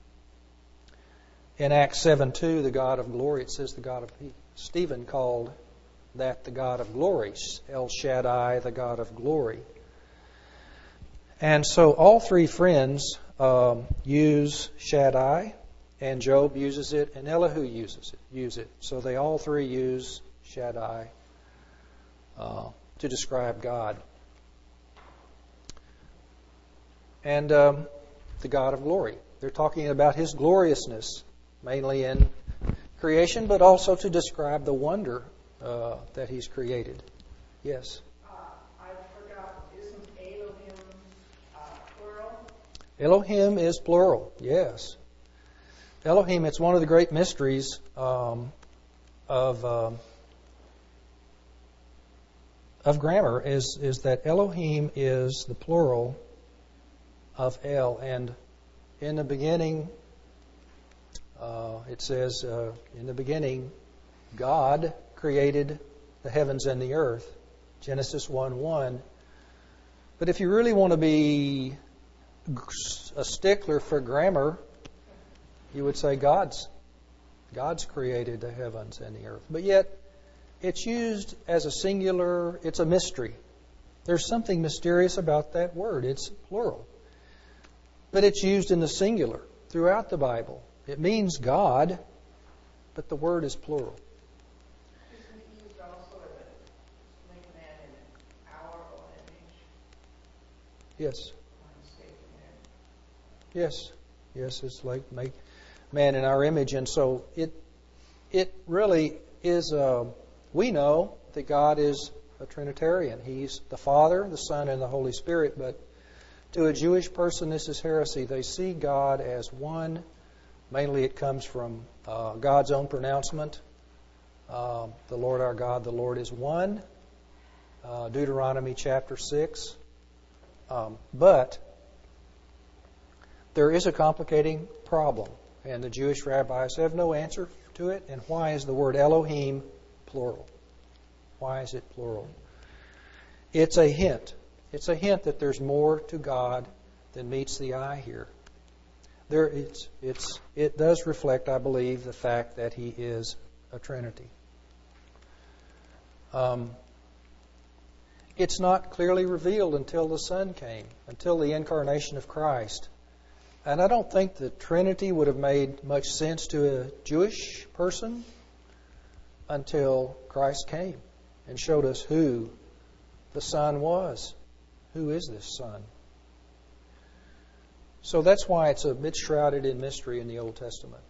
S1: in Acts seven two, the God of glory, it says the God of Stephen called that the God of glory, El Shaddai, the God of glory. And so all three friends um, use Shaddai, and Job uses it, and Elihu uses it. Use it. So they all three use Shaddai uh, to describe God. And um, the God of glory. They're talking about His gloriousness, mainly in creation, but also to describe the wonder uh, that He's created. Yes?
S2: Uh, I forgot, isn't Elohim uh, plural?
S1: Elohim is plural, yes. Elohim, it's one of the great mysteries um, of um, of grammar is is that Elohim is the plural of El, and in the beginning, uh, it says, uh, in the beginning, God created the heavens and the earth, Genesis one one. But if you really want to be a stickler for grammar, you would say God's God's created the heavens and the earth. But yet, it's used as a singular, it's a mystery. There's something mysterious about that word. It's plural. But it's used in the singular throughout the Bible. It means God, but the word is plural.
S2: Isn't it used also to make man in our own image?
S1: Yes.
S2: I'm mistaken there.
S1: Yes. Yes, it's like make man in our image. And so it it really is, uh, we know that God is a Trinitarian. He's the Father, the Son, and the Holy Spirit. But to a Jewish person, this is heresy. They see God as one Mainly it comes from uh, God's own pronouncement. Uh, the Lord our God, the Lord is one. Uh, Deuteronomy chapter six. Um, but there is a complicating problem, and the Jewish rabbis have no answer to it. And why is the word Elohim plural? Why is it plural? It's a hint. It's a hint that there's more to God than meets the eye here. There, it's, it's, it does reflect, I believe, the fact that He is a Trinity. Um, it's not clearly revealed until the Son came, until the incarnation of Christ. And I don't think the Trinity would have made much sense to a Jewish person until Christ came and showed us who the Son was. Who is this Son? So that's why it's a bit shrouded in mystery in the Old Testament.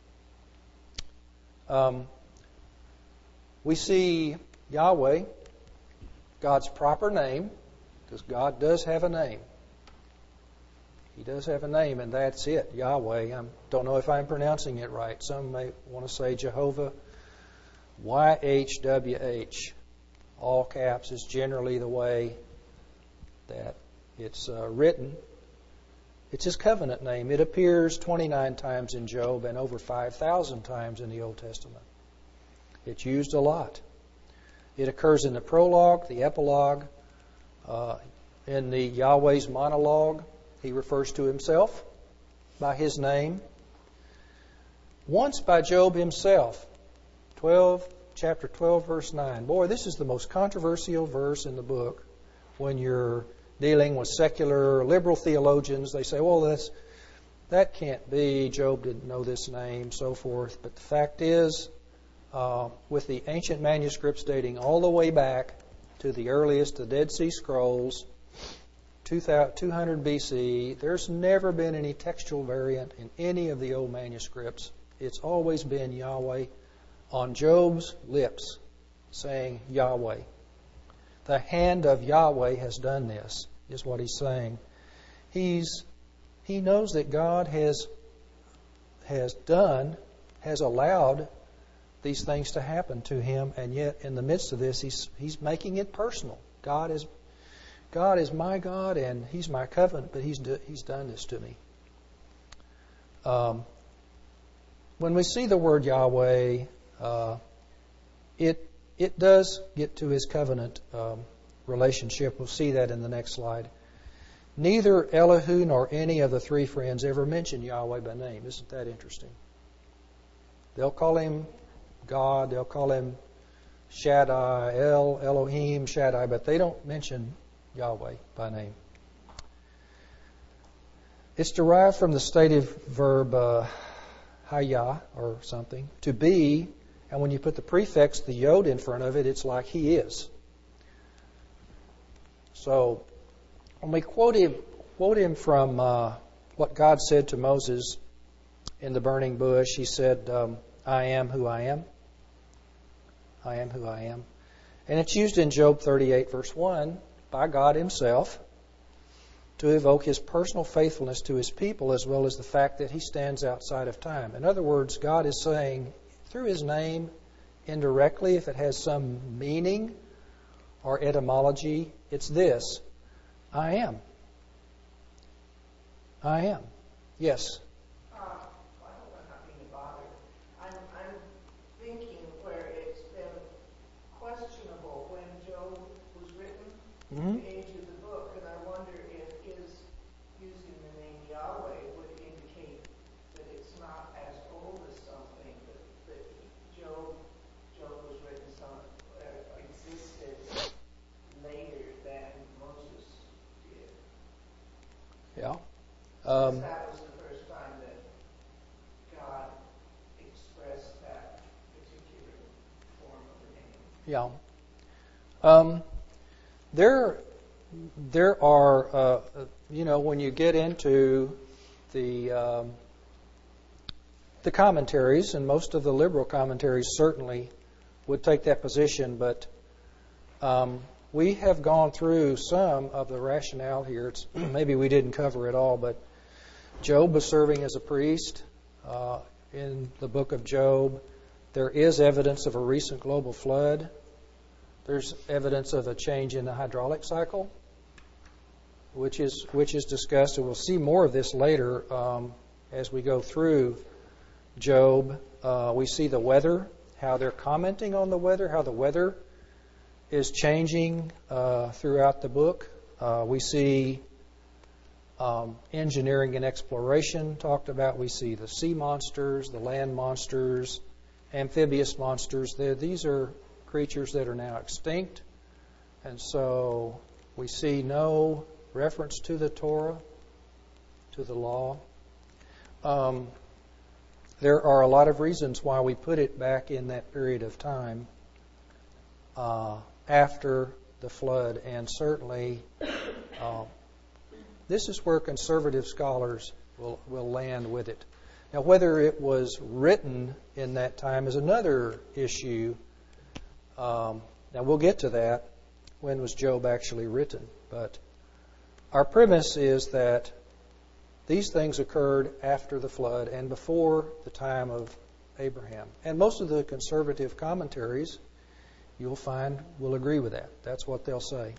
S1: Um, we see Yahweh, God's proper name, because God does have a name. He does have a name, and that's it, Yahweh. I don't know if I'm pronouncing it right. Some may want to say Jehovah. Y H W H. All caps is generally the way that it's uh, written. It's His covenant name. It appears twenty-nine times in Job and over five thousand times in the Old Testament. It's used a lot. It occurs in the prologue, the epilogue, uh, in the Yahweh's monologue. He refers to Himself by His name. Once by Job himself. twelve, chapter twelve, verse nine. Boy, this is the most controversial verse in the book. When you're dealing with secular liberal theologians, they say, well, that's, that can't be. Job didn't know this name, so forth. But the fact is, uh, with the ancient manuscripts dating all the way back to the earliest, the Dead Sea Scrolls, two hundred B C, there's never been any textual variant in any of the old manuscripts. It's always been Yahweh on Job's lips, saying Yahweh. The hand of Yahweh has done this, is what he's saying. He's he knows that God has has done, has allowed these things to happen to him, and yet in the midst of this, he's he's making it personal. God is God is my God, and He's my covenant, but He's do, He's done this to me. Um, when we see the word Yahweh, uh, it it does get to His covenant um, relationship. We'll see that in the next slide. Neither Elihu nor any of the three friends ever mention Yahweh by name. Isn't that interesting? They'll call Him God. They'll call Him Shaddai, El, Elohim, Shaddai, but they don't mention Yahweh by name. It's derived from the stative verb uh, haya or something, to be, and when you put the prefix, the yod, in front of it, it's like He is. So when we quote him, quote him from uh, what God said to Moses in the burning bush, He said, um, I am who I am. I am who I am. And it's used in Job thirty-eight, verse one, by God Himself to evoke His personal faithfulness to His people, as well as the fact that He stands outside of time. In other words, God is saying, through His name, indirectly, if it has some meaning or etymology, it's this: I am. I am. Yes?
S2: Uh, I hope I'm not being bothered. I'm, I'm thinking where it's been questionable when Job was written,
S1: Mm-hmm.
S2: the age of the book, and I wonder if his using the name Yahweh would indicate that it's not as old as something, that, that Job, Job was written some, uh, existed later than Moses did.
S1: Yeah. Um,
S2: that was the first time that God expressed that particular form of the name.
S1: yeah. Um, there, there are, uh, you know, when you get into the um, the commentaries, and most of the liberal commentaries certainly would take that position, but um, we have gone through some of the rationale here. It's, maybe we didn't cover it all, but Job was serving as a priest. Uh, in the book of Job. There is evidence of a recent global flood. There's evidence of a change in the hydraulic cycle, which is which is discussed, and we'll see more of this later um, as we go through Job. Uh, we see the weather, how they're commenting on the weather, how the weather is changing uh, throughout the book. Uh, we see um, engineering and exploration talked about. We see the sea monsters, the land monsters, amphibious monsters. They're, these are creatures that are now extinct. And so we see no reference to the Torah, to the law. Um, there are a lot of reasons why we put it back in that period of time uh, after the flood, and certainly uh, this is where conservative scholars will, will land with it. Now, whether it was written in that time is another issue. Um, now, we'll get to that. When was Job actually written? But our premise is that these things occurred after the flood and before the time of Abraham. And most of the conservative commentaries, you'll find, will agree with that. That's what they'll say.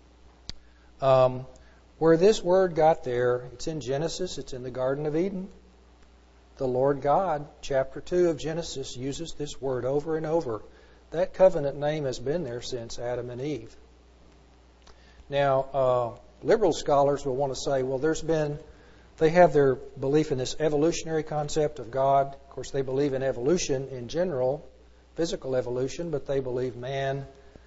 S1: Um, where this word got there, it's in Genesis, it's in the Garden of Eden. The Lord God, chapter two of Genesis, uses this word over and over. That covenant name has been there since Adam and Eve. Now, uh, liberal scholars will want to say, well, there's been, they have their belief in this evolutionary concept of God. Of course, they believe in evolution in general, physical evolution, but they believe man,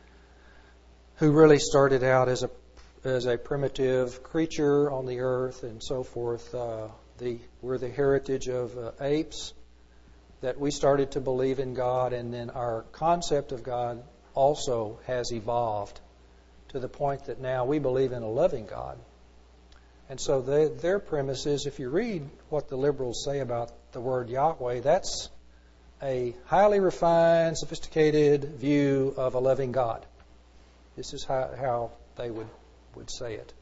S1: who really started out as a as a primitive creature on the earth and so forth, uh, the we're the heritage of uh, apes, that we started to believe in God, and then our concept of God also has evolved to the point that now we believe in a loving God. And so they, their premise is, if you read what the liberals say about the word Yahweh, that's a highly refined, sophisticated view of a loving God. This is how, how they would, would say it.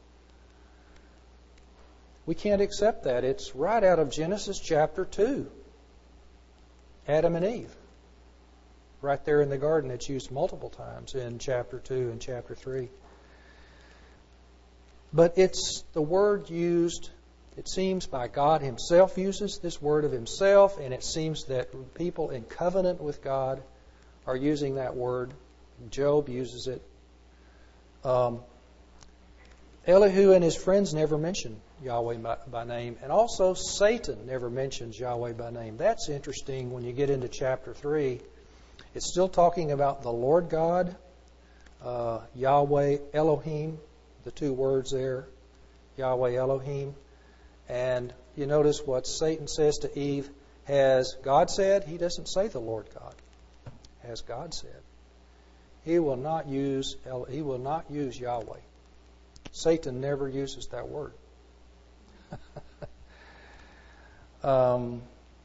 S1: We can't accept that. It's right out of Genesis chapter two. Adam and Eve. Right there in the garden. It's used multiple times in chapter two and chapter three. But it's the word used, it seems, by God Himself uses this word of Himself, and it seems that people in covenant with God are using that word. Job uses it. Um, Elihu and his friends never mention Yahweh by, by name, and also Satan never mentions Yahweh by name. That's interesting when you get into chapter three. It's still talking about the Lord God, uh, Yahweh, Elohim, the two words there, Yahweh, Elohim. And you notice what Satan says to Eve, has God said? He doesn't say the Lord God. Has God said? He will not use he will not use Yahweh. Satan never uses that word. um,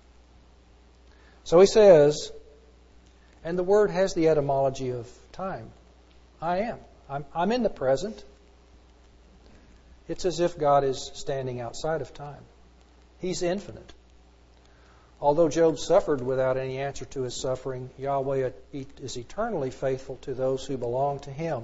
S1: so he says, and the word has the etymology of time. I am. I'm, I'm in the present. It's as if God is standing outside of time. He's infinite. Although Job suffered without any answer to his suffering, Yahweh is eternally faithful to those who belong to Him.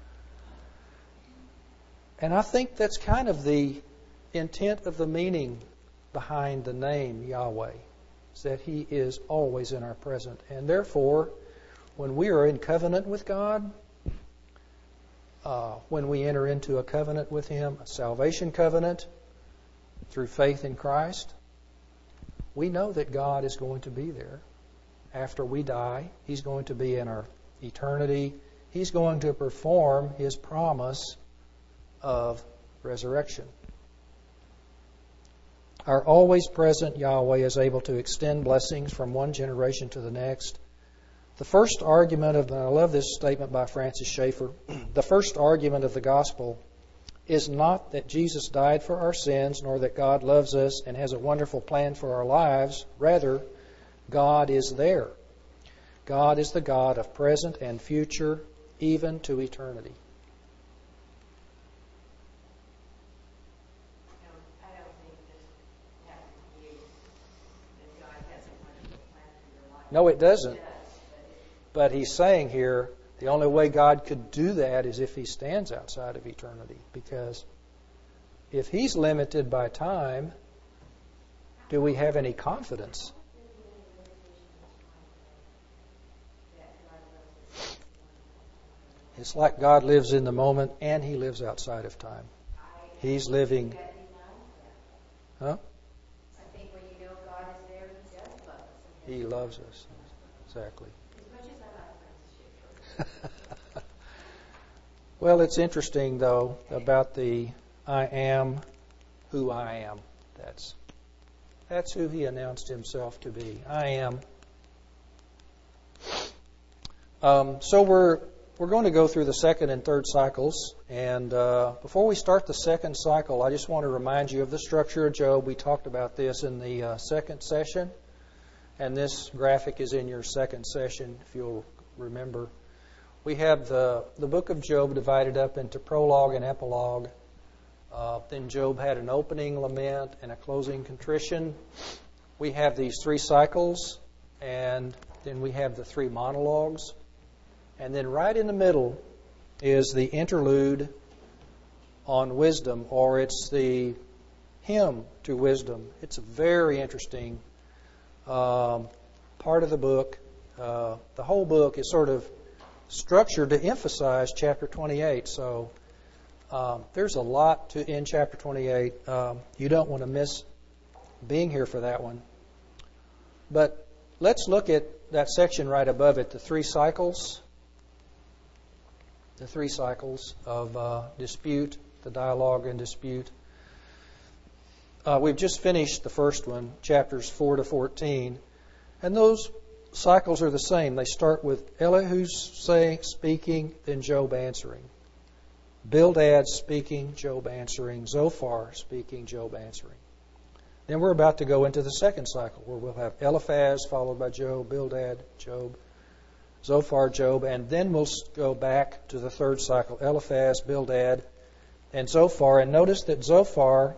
S1: And I think that's kind of the intent of the meaning behind the name Yahweh, is that He is always in our present. And therefore, when we are in covenant with God, uh, when we enter into a covenant with Him, a salvation covenant through faith in Christ, we know that God is going to be there. After we die, He's going to be in our eternity. He's going to perform His promise of resurrection. Our always present Yahweh is able to extend blessings from one generation to the next. The first argument of, and I love this statement by Francis Schaeffer, the first argument of the gospel is not that Jesus died for our sins, nor that God loves us and has a wonderful plan for our lives. Rather, God is there. God is the God of present and future, even to eternity.
S4: I don't think this has to be that God has a
S1: No, it doesn't. But he's saying here, the only way God could do that is if he stands outside of eternity. Because if he's limited by time, do we have any confidence? It's like God lives in the moment and he lives outside of time. He's living. Huh?
S3: I think when you know God is there, he does love us.
S1: He loves us. Exactly.
S3: As much as I like friends.
S1: Well, it's interesting, though, about the I am who I am. That's that's who he announced himself to be. I am. Um, so we're we're going to go through the second and third cycles. And uh, before we start the second cycle, I just want to remind you of the structure of Job. We talked about this in the uh, second session. And this graphic is in your second session, if you'll remember. We have the, the book of Job divided up into prologue and epilogue. Uh, then Job had an opening lament and a closing contrition. We have these three cycles, and then we have the three monologues. And then right in the middle is the interlude on wisdom, or it's the hymn to wisdom. It's a very interesting um, part of the book. Uh, the whole book is sort of structured to emphasize chapter twenty-eight. So um, there's a lot to in chapter twenty-eight. Um, you don't want to miss being here for that one. But let's look at that section right above it, the three cycles. The three cycles of uh, dispute, the dialogue and dispute. Uh, we've just finished the first one, chapters four to fourteen, and those cycles are the same. They start with Elihu saying, speaking, then Job answering. Bildad speaking, Job answering. Zophar speaking, Job answering. Then we're about to go into the second cycle, where we'll have Eliphaz followed by Job, Bildad, Job, Zophar, Job, and then we'll go back to the third cycle, Eliphaz, Bildad, and Zophar. And notice that Zophar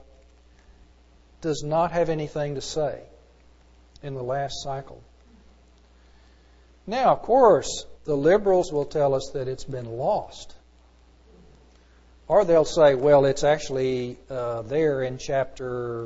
S1: does not have anything to say in the last cycle. Now, of course, the liberals will tell us that it's been lost. Or they'll say, well, it's actually uh, there in chapter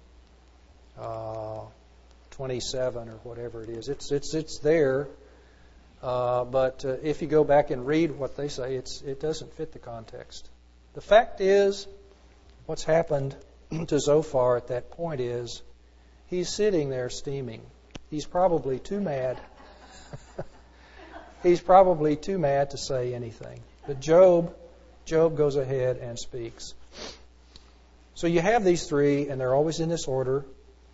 S1: uh, twenty-seven or whatever it is. It's it's it's there. Uh, but uh, if you go back and read what they say, it's it doesn't fit the context. The fact is, what's happened to Zophar at that point is he's sitting there steaming. He's probably too mad. He's probably too mad to say anything. But Job, Job goes ahead and speaks. So you have these three, and they're always in this order.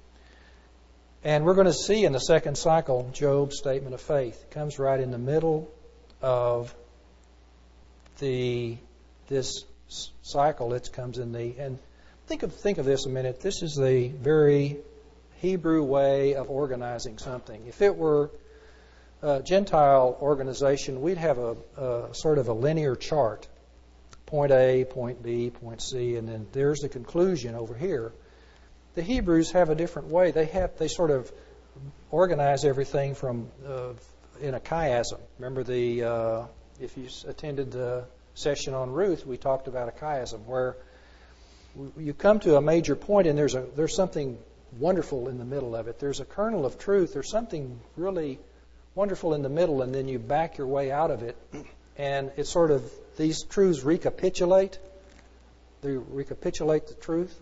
S1: And we're going to see in the second cycle Job's statement of faith. It comes right in the middle of the this cycle. It comes in the and think of think of this a minute. This is the very Hebrew way of organizing something. If it were a Gentile organization, we'd have a, a sort of a linear chart. Point A, point B, point C, and then there's the conclusion over here. The Hebrews have a different way. They have they sort of organize everything from uh, in a chiasm. Remember the uh, if you attended the session on Ruth, we talked about a chiasm where you come to a major point and there's a there's something wonderful in the middle of it. There's a kernel of truth. There's something really wonderful in the middle, and then you back your way out of it, and it's sort of these truths recapitulate. They recapitulate the truth.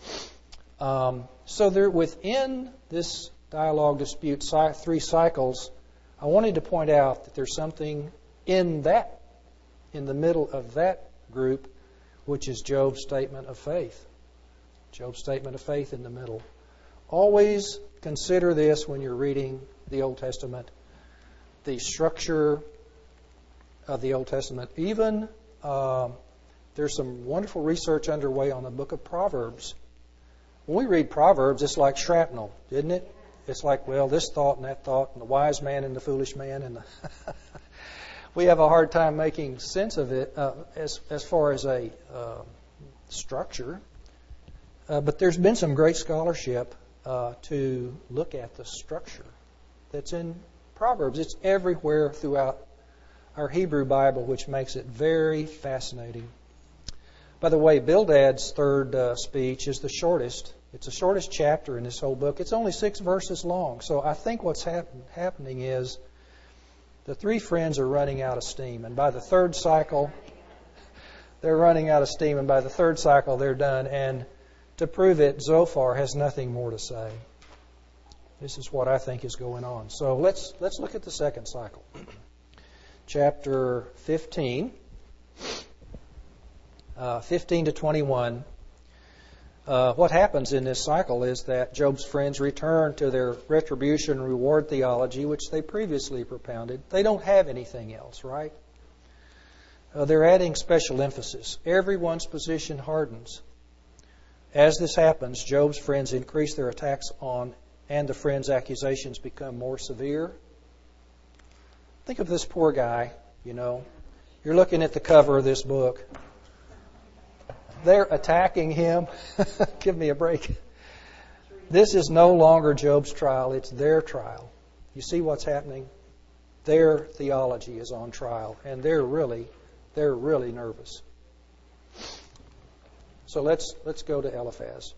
S1: Um, so they're within this dialogue dispute three cycles. I wanted to point out that there's something in that, in the middle of that group, which is Job's statement of faith. Job's statement of faith in the middle. Always consider this when you're reading the Old Testament. The structure of the Old Testament. Even uh, there's some wonderful research underway on the book of Proverbs. When we read Proverbs, it's like shrapnel, isn't it? It's like, well, this thought and that thought, and the wise man and the foolish man, and the we have a hard time making sense of it uh, as as far as a uh, structure. Uh, but there's been some great scholarship uh, to look at the structure that's in Proverbs, it's everywhere throughout our Hebrew Bible, which makes it very fascinating. By the way, Bildad's third uh, speech is the shortest. It's the shortest chapter in this whole book. It's only six verses long. So I think what's happen- happening is the three friends are running out of steam. And by the third cycle, they're running out of steam. And by the third cycle, they're done. And to prove it, Zophar has nothing more to say. This is what I think is going on. So let's let's look at the second cycle. Chapter fifteen. Uh, fifteen to twenty-one. Uh, what happens in this cycle is that Job's friends return to their retribution reward theology, which they previously propounded. They don't have anything else, right? Uh, they're adding special emphasis. Everyone's position hardens. As this happens, Job's friends increase their attacks on, and the friends' accusations become more severe. Think of this poor guy, you know. You're looking at the cover of this book. They're attacking him. Give me a break. This is no longer Job's trial. It's their trial. You see what's happening? Their theology is on trial, and they're really, they're really nervous. So let's let's go to Eliphaz.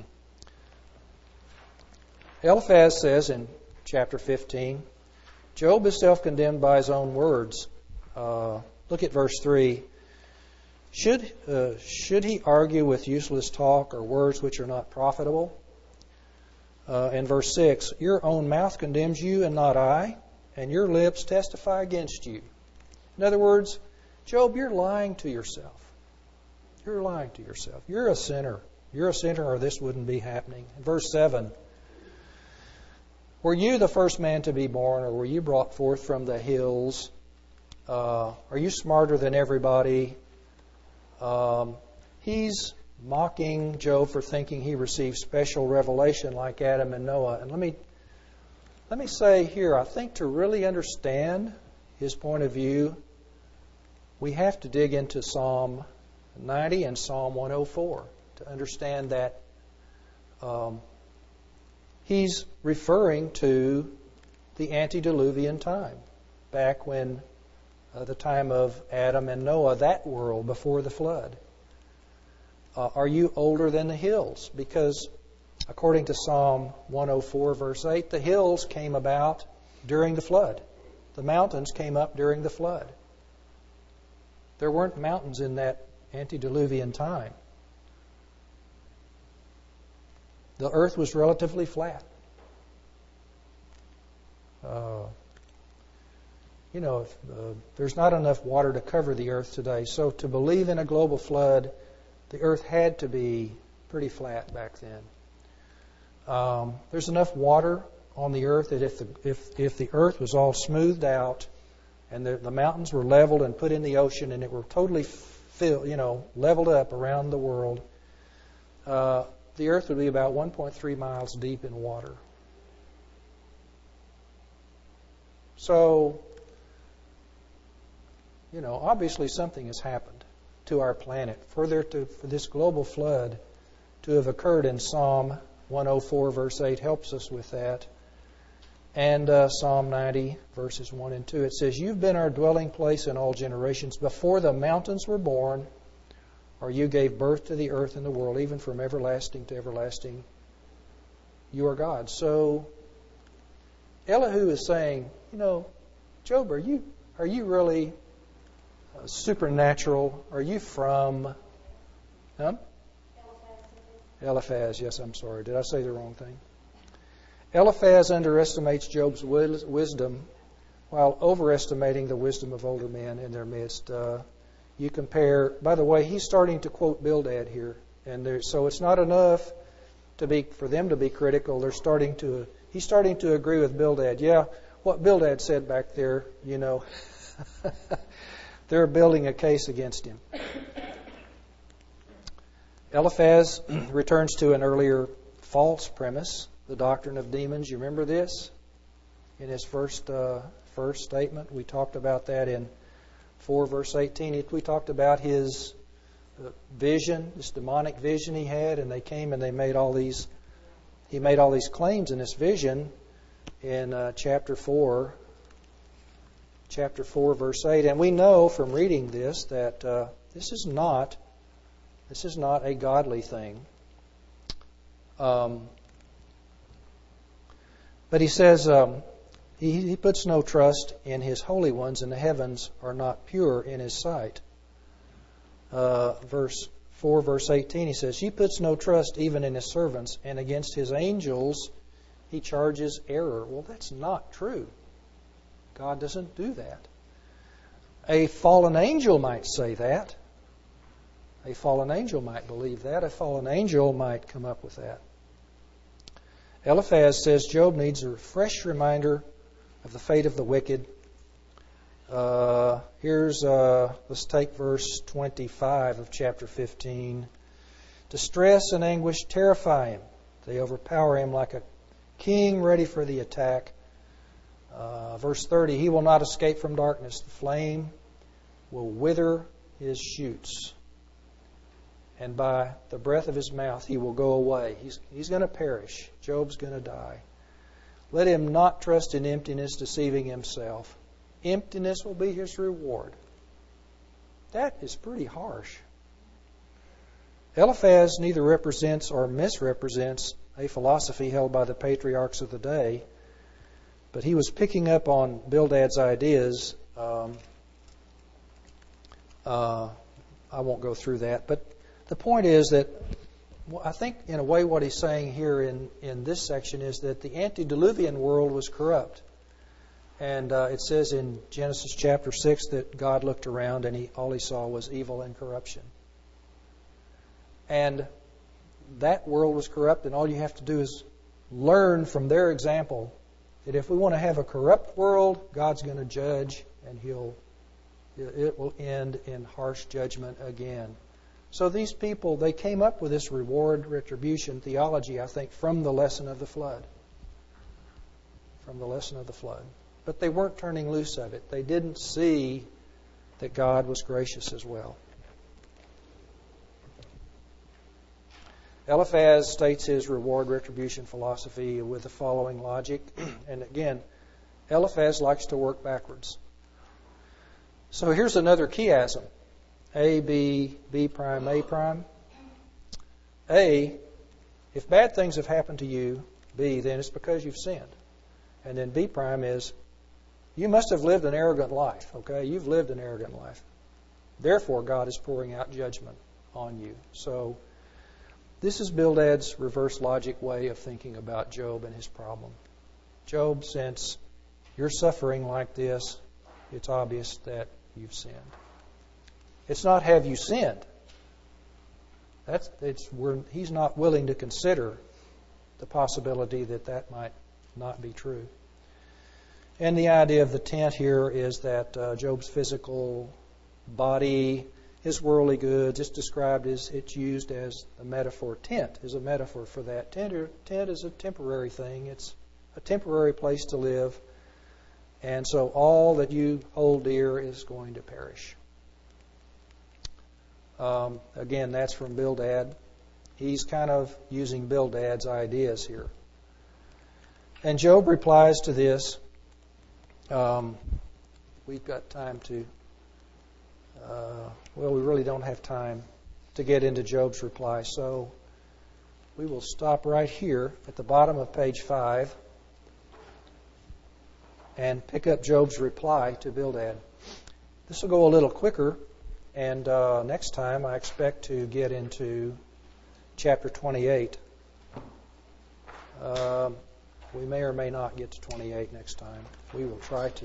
S1: Eliphaz says in chapter fifteen, Job is self-condemned by his own words. Uh, look at verse three. Should uh, should he argue with useless talk or words which are not profitable? Uh, in verse six, your own mouth condemns you and not I, and your lips testify against you. In other words, Job, you're lying to yourself. You're lying to yourself. You're a sinner. You're a sinner or this wouldn't be happening. In verse seven, were you the first man to be born, or were you brought forth from the hills? Uh, are you smarter than everybody? Um, he's mocking Job for thinking he received special revelation like Adam and Noah. And let me let me say here, I think to really understand his point of view, we have to dig into Psalm ninety and Psalm one oh four to understand that um, he's referring to the antediluvian time, back when Uh, the time of Adam and Noah, that world before the flood. Uh, are you older than the hills? Because according to Psalm one oh four, verse eight, the hills came about during the flood. The mountains came up during the flood. There weren't mountains in that antediluvian time. The earth was relatively flat. Uh, You know, if, uh, there's not enough water to cover the earth today. So to believe in a global flood, the earth had to be pretty flat back then. Um, there's enough water on the earth that if the, if, if the earth was all smoothed out and the, the mountains were leveled and put in the ocean and it were totally filled, you know, leveled up around the world, uh, the earth would be about one point three miles deep in water. So, you know, obviously something has happened to our planet. For there to for this global flood to have occurred in Psalm one oh four, verse eight, helps us with that. And uh, Psalm ninety, verses one and two, it says, "You've been our dwelling place in all generations. Before the mountains were born, or you gave birth to the earth and the world, even from everlasting to everlasting, you are God." So Elihu is saying, you know, Job, are you are you really uh, supernatural? Are you from huh? Eliphaz, yes, I'm sorry. Did I say the wrong thing? Eliphaz underestimates Job's wisdom while overestimating the wisdom of older men in their midst. Uh, you compare, by the way, he's starting to quote Bildad here. And there, so it's not enough to be for them to be critical. They're starting to, he's starting to agree with Bildad. Yeah, what Bildad said back there, you know, they're building a case against him. Eliphaz returns to an earlier false premise, the doctrine of demons. You remember this? In his first uh, first statement, we talked about that in four verse eighteen. We talked about his uh, vision, this demonic vision he had, and they came and they made all these. He made all these claims in this vision in uh, chapter four, chapter four, verse eight. And we know from reading this that uh, this is not this is not a godly thing. Um, but he says um, he, he puts no trust in his holy ones, and the heavens are not pure in his sight. Uh, verse four, verse eighteen, he says, he puts no trust even in his servants, and against his angels he charges error. Well, that's not true. God doesn't do that. A fallen angel might say that. A fallen angel might believe that. A fallen angel might come up with that. Eliphaz says Job needs a fresh reminder of the fate of the wicked. Uh, here's, uh, let's take verse twenty-five of chapter fifteen. Distress and anguish terrify him. They overpower him like a king ready for the attack. Uh, verse thirty, he will not escape from darkness. The flame will wither his shoots. And by the breath of his mouth he will go away. He's, he's going to perish. Job's going to die. Let him not trust in emptiness, deceiving himself. Emptiness will be his reward. That is pretty harsh. Eliphaz neither represents or misrepresents a philosophy held by the patriarchs of the day, but he was picking up on Bildad's ideas. Um, uh, I won't go through that, but the point is that I think in a way what he's saying here in, in this section is that the antediluvian world was corrupt. And uh, it says in Genesis chapter six that God looked around and he, all he saw was evil and corruption. And that world was corrupt, and all you have to do is learn from their example that if we want to have a corrupt world, God's going to judge, and he'll it will end in harsh judgment again. So these people, they came up with this reward retribution theology, I think, from the lesson of the flood. From the lesson of the flood. But they weren't turning loose of it. They didn't see that God was gracious as well. Eliphaz states his reward retribution philosophy with the following logic. And again, Eliphaz likes to work backwards. So here's another chiasm. A, B, B prime, A prime. A, if bad things have happened to you, B, then it's because you've sinned. And then B prime is, you must have lived an arrogant life, okay? You've lived an arrogant life. Therefore, God is pouring out judgment on you. So this is Bildad's reverse logic way of thinking about Job and his problem. Job, since you're suffering like this, it's obvious that you've sinned. It's not have you sinned. That's it's we're, he's not willing to consider the possibility that that might not be true. And the idea of the tent here is that uh, Job's physical body, his worldly goods, it's described as it's used as a metaphor. Tent is a metaphor for that. Tent, or, tent is a temporary thing. It's a temporary place to live. And so all that you hold dear is going to perish. Um, again, that's from Bildad. He's kind of using Bildad's ideas here. And Job replies to this. Um, we've got time to, uh, well, we really don't have time to get into Job's reply. So we will stop right here at the bottom of page five and pick up Job's reply to Bildad. This will go a little quicker. And uh, next time I expect to get into chapter twenty-eight. Uh, we may or may not get to twenty-eight next time. We will try to.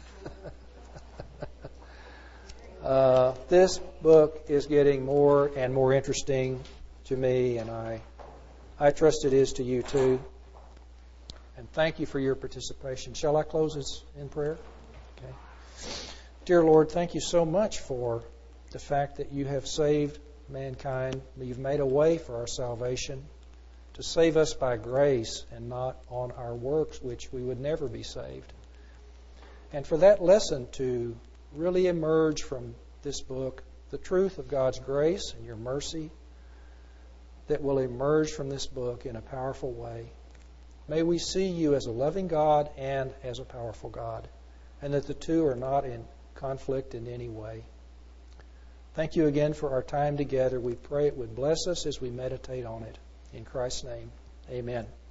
S1: uh, this book is getting more and more interesting to me, and I, I trust it is to you too. And thank you for your participation. Shall I close this in prayer? Okay. Dear Lord, thank you so much for the fact that you have saved mankind. You've made a way for our salvation to save us by grace and not on our works, which we would never be saved. And for that lesson to really emerge from this book, the truth of God's grace and your mercy that will emerge from this book in a powerful way. May we see you as a loving God and as a powerful God. and that the two are not in conflict in any way. Thank you again for our time together. We pray it would bless us as we meditate on it. In Christ's name, amen.